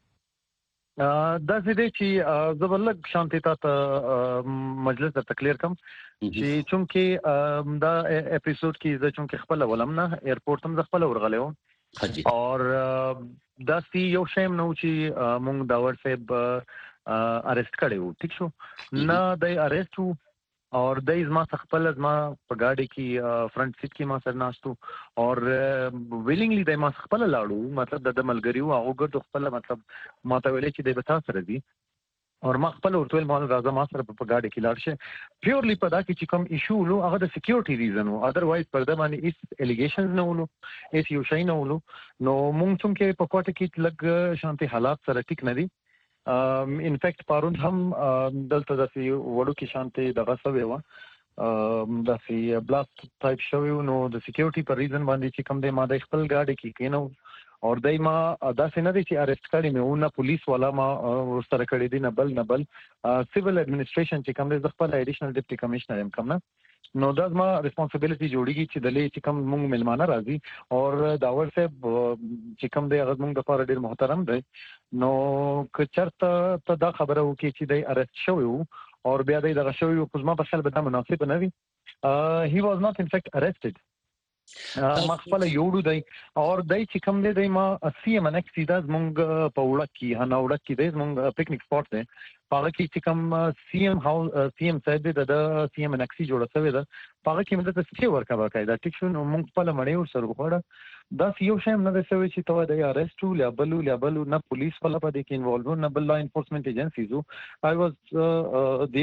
S6: دا زده چې زبرلګ شانتي ته مجلس د تکلیر کم چې چونکه دا اپیزود کې زه چونکه خپل ولم نه ایرپورټ هم خپل ورغلم اور دا سی یو شیم نو چې مونږ داور صاحب اریسټ کړو ٹھیک شو نه د اریسټ اور د ما خپل ما په گاډي کې فرنٹ سیټ کې ما سره ناشتو اور ویلینګلی د ما خپل لاړو مطلب د ملګریو هغه ګرځو خپل مطلب ما ته ویلې چې د بتا سره دي اور ما خپل ورته مال راځه ما سره په گاډي کې لاړ شه پیورلی په دا کې چې کوم ایشو لو هغه د سکیورټي ریزن او اذروایز پر د باندې ایس الیګیشنز نه ولو ایس یو شای نه ولو نو مونږ څنګه کې په کوټه کې لګ شانتي حالات سره ټیک نه دي ان فیکټ پارون هم دلته د وړو کې شانتي دغه سوي و د سی بلاست ټایپ شوی نو د سکیورټي پر ریزن باندې چې کوم د ما د خپل گاډي کې کینو اور دای ما دا څنګه دي چې اریسټ کړی مې ونه پولیس والا ما ورسره کړی دي نه بل نه بل سیول اډمنسټریشن چې کوم د خپل ایډیشنل ډیپټي کمشنر هم کوم نه نو دا ما ریسپانسیبিলিټي جوړیږي چې د لې چې کوم موږ ملمانه راځي اور داور صاحب چې کوم دی هغه موږ د لپاره ډیر محترم دی نو که چرته ته دا خبره وکړي چې دی اریسټ شوی اور بیا دی دغه شوی خو ما په خیال به دا مناسب نه وي هی واز ناٹ ان فیکټ اریسټډ ما خپل یوړو دی اور دای چې کوم دی دی ما سی ام ان ایکس دا زمونږ په وړه کې هنه وړه کې دی زمونږ پکنیک سپاټ دی هغه کې چې کوم سی ام هاوس سی ام صاحب د سی ام ان ایکس جوړه شوی ده هغه کې مده څه ورکا باقاعده ټیک شو نو مونږ خپل مړی ور سره وخوړه دا یو شایم نه شوی چې توه د اریسټ ول یا بل ول یا بل نه پولیس ولا په دې کې انوالو نه بل لا انفورسمنت ایجنسیز آی واز دیر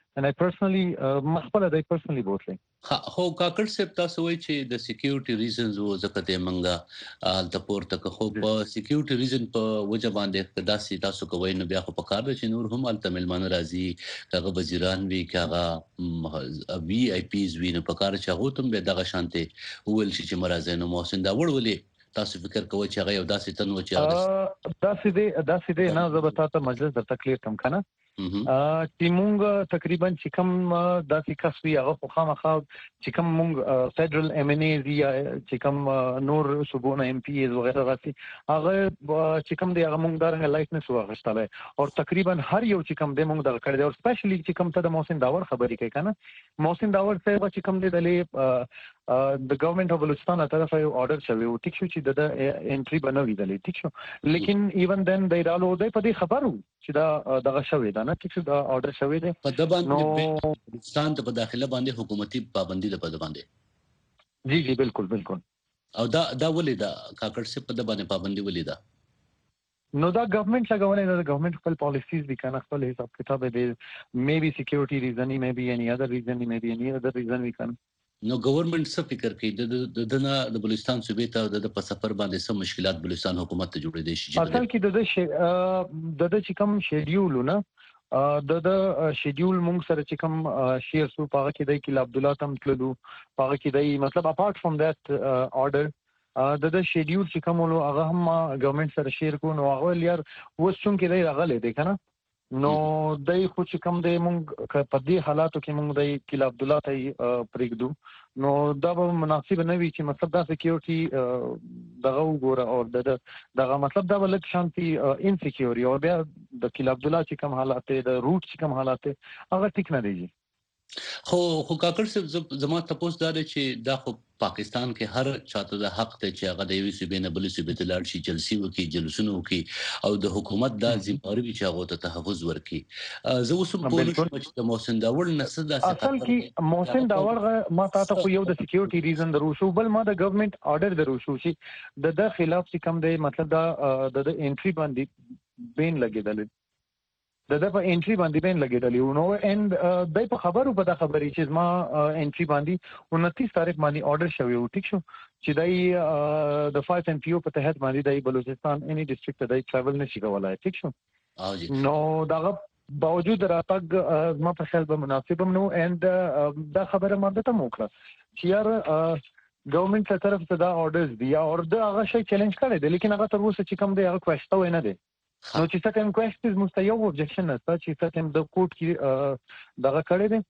S6: and I personally مخبل دای personally بوتلی
S4: خو کاکړ صاحب تاسو وایي چې د سکیورټي ریزنز وو ځکه ته منګه د پورته خو په سکیورټي ریزن په وجه باندې داسې تاسو کوی نو بیا خو په کار چې نور هم الته ملمانه راځي هغه وزیران وی هغه وی آی پیز وی نو په کار چې هغه تم به دغه شانته ول چې مرزه نو محسن دا وړولې تاسو فکر کوئ چې هغه یو داسې تن و چې هغه
S6: داسې دی داسې دی نه زبتا ته مجلس د تکلیف کم کنه چې مونږ تقریبا چې کوم داسې کسوي هغه خو خامخا چې کوم مونږ فدرل ام ان ای چې کوم نور صوبونه ام پی ایز وغیرہ غاسي هغه چې کوم دی هغه مونږ دغه لایسنس واغښتله او تقریبا هر یو چې کوم دی مونږ دغه کړی او سپیشلی چې کوم ته د محسن داور خبرې کوي کنه محسن داور صاحب چې کوم دی د د گورنمنت اف بلوچستان طرف یو آرډر شوی او ټیک شو چې د انټری بنوي دلې ټیک شو لیکن ایون دن د رالو د په دې خبرو چې دا دغه شوی دا نه ټیک شو دا آرډر شوی دی
S4: په د باندې بلوچستان ته په داخله باندې حکومتي پابندي ده په باندې
S6: جی جی بالکل بالکل
S4: او دا دا ولې دا کاکړ څه په د باندې پابندي ولې ده
S6: نو دا گورنمنت لګولې نو گورنمنت خپل پالیسیز دي کنه خپل حساب کتاب دی مې بي سکیورټي ریزن مې بي اني اذر ریزن مې بي اني اذر ریزن وی کن
S4: نو گورنمنت څه فکر کوي د دنه د بلوچستان صوبې ته د په سفر باندې څه مشکلات بلوچستان حکومت ته جوړې دي شي
S6: اصل کې د د د چې کوم شیډیول نه د د شیډیول مونږ سره چې کوم شیر سو پاغه کې د کله عبد الله تم تلو پاغه کې د مطلب اپارټ فرام دیٹ آرډر د د شیډیول چې کوم له هغه هم ګورنمنت سره شیر کو نو هغه لیر وس چون کې دی راغله دی کنه نو دای خو چې کوم دی مونږ په دې حالاتو کې مونږ د کله عبد الله ته پرېږدو نو دا به مناسب نه وي چې مطلب دا سکیورټي دغه وګوره او دغه مطلب دا ولک شانتي انسکیورټي او بیا د کله عبد الله چې کوم حالات د روټ چې کوم حالات هغه ټیک نه دی
S4: خو خو کاکړ صاحب زما تاسو دا چې دا خو پاکستان کې هر چاته د حق ته چې هغه د یوې صوبې نه بلې صوبې ته لاړ شي جلسې وکړي جلسونه وکړي او د حکومت د ذمہواری وي چې هغه ته تحفظ ورکړي زه اوس په پولیس د محسن داور نه څه داسې
S6: اصل کې محسن داور ما تاسو خو یو د سکیورټي ریزن درو شو بل ما د ګورنمنت آرډر درو شو چې د د خلاف چې کوم دی مطلب دا د انټری باندې بین لګیدل د د په انټری باندې بین لګیدلی نو اند دای په خبرو په دا خبرې چې ما انټری باندې انتیس تاریخ باندې آرډر شوی و ټیک شو چې دای د فایو ان پی او په تحت باندې دای بلوچستان اني ډیسټریکټ دای ټریول نشي کولای ټیک شو نو دا باوجود راتګ ما په خیال به مناسب نو اند دا خبره ما ته موکړه چې یار ګورنمنت تر طرف ته دا آرډرز دی او دا هغه شی چیلنج کړی دی لیکن هغه تر اوسه چې کوم دی هغه کوښښ و نه دی نو چې سکن کوېسټ مست یو objection نشته چې سکن د کوټ کې دغه کړی دی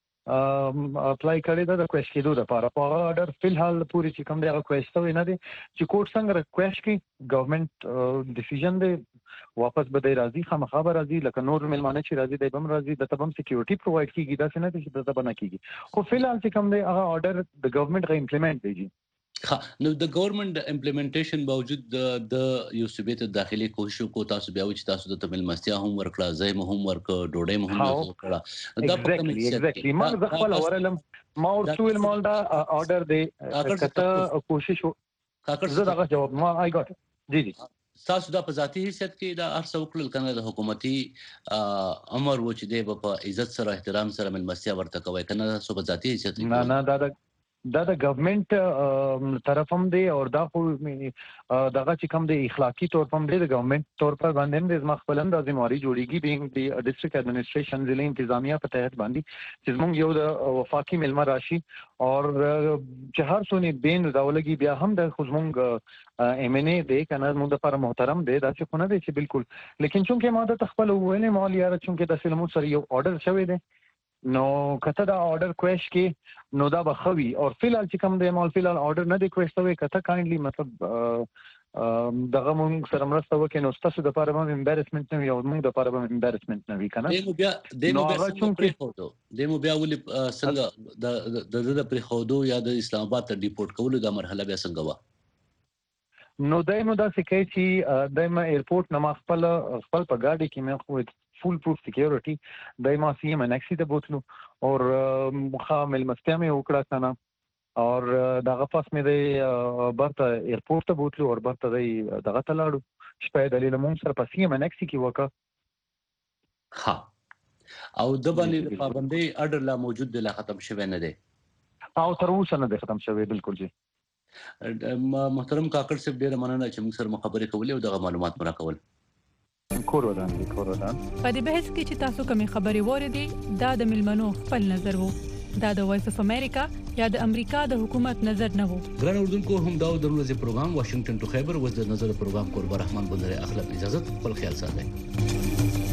S6: اپلای کړی دا د کوېسټ کېدو لپاره په آرډر فلحال پوری چې کوم دی هغه کوېسټ و نه دی چې کوټ څنګه ریکوېسټ کی ګورنمنت ډیسیژن دی واپس به دی راځي خامخا به راځي لکه نور ملمانه چې راځي دی بم راځي د تبم سکیورټي پرووایډ کیږي دا څه نه دي چې د تبه نه کیږي خو فلحال چې کوم دی هغه آرډر د ګورنمنت غو امپلیمنٹ دیږي
S4: ها نو د ګورنمنت امپلیمنټیشن باوجود د یو صوبې ته داخلي کوشش کو تاسو بیا چې تاسو د تمل مستیا هم ورکړه زای مو هم ورک ډوډۍ مو هم ورکړه
S6: دا په کوم ایگزیکټلی ما د خپل اورلم ما ورسول مال دا آرډر دی کته کوشش
S4: کاکړ
S6: زه دا جواب ما آی ګاټ جی جی
S4: تاسو دا په ذاتی حیثیت کې دا ارسو کړل کنه د حکومتي امر و چې دی په عزت سره احترام سره مل مستیا ورته کوي کنه تاسو په ذاتی حیثیت
S6: نه نه دا دا د گورنمنت طرف هم دی او دا خو دغه چې کوم دی اخلاقی طور په دی د گورنمنت طور پر باندې د مخبلن د ذمہواری جوړیږي بینګ دی ډیسټریکټ اډمنستریشن ضلع انتظامیه په تحت باندې چې موږ یو د وفاقي ملما راشي او چې هر څونه بین راولګي بیا هم د خصمونګ ام ان ای دی کنه موږ د پر محترم دی دا چې خونه دی چې بالکل لیکن چونکه ما د تخپل ویلې مال یاره چونکه د فلمو سره یو آرډر شوی دی نو کته دا آرډر کوېش کې نو دا بخوي او فلحال چې کوم دی مال فلحال آرډر نه دی کوېش ته کته کایندلی مطلب دغه موږ سره مرسته وکړي نو تاسو د لپاره هم امبارسمنت نه یو موږ د لپاره هم امبارسمنت نه وی کنه
S4: دمو بیا دمو بیا څنګه دمو بیا ولې څنګه د د د پرې خودو یا د اسلام آباد ته ډیپورټ کولو د مرحله بیا څنګه و
S6: نو دایمو دا سکه چې دایمه ایرپورټ نه خپل خپل په گاډي کې مې خو فول پروف سکیورټي دایمه سی ام انکسی ته بوتلو او مخامل مستمه وکړه کنه او دغه پاس مې د برته ایرپورټ ته بوتلو او برته دغه ته لاړو شپه د لیله مون سره په سی ام انکسی کې وکړه
S4: ها او د باندې پابندي اډر لا موجود دی لا ختم شوی نه دی
S6: او تر اوسه نه دی ختم شوی بالکل جی
S4: محترم کاکړ صاحب ډیره مننه چې موږ سره خبرې کولې او دغه معلومات مو راکول
S6: کور ودان دي کور ودان
S11: په دې بحث کې چې تاسو کومې خبرې وریدي دا د ملمنو خپل نظر وو دا د وایس اف امریکا یا د امریکا د حکومت نظر نه وو
S4: ګران اردوونکو هم دا د ورځې پروګرام واشنگټن ټو خیبر وز د نظر پروګرام قربان رحمان بندر اخلاق اجازه خپل خیال ساتئ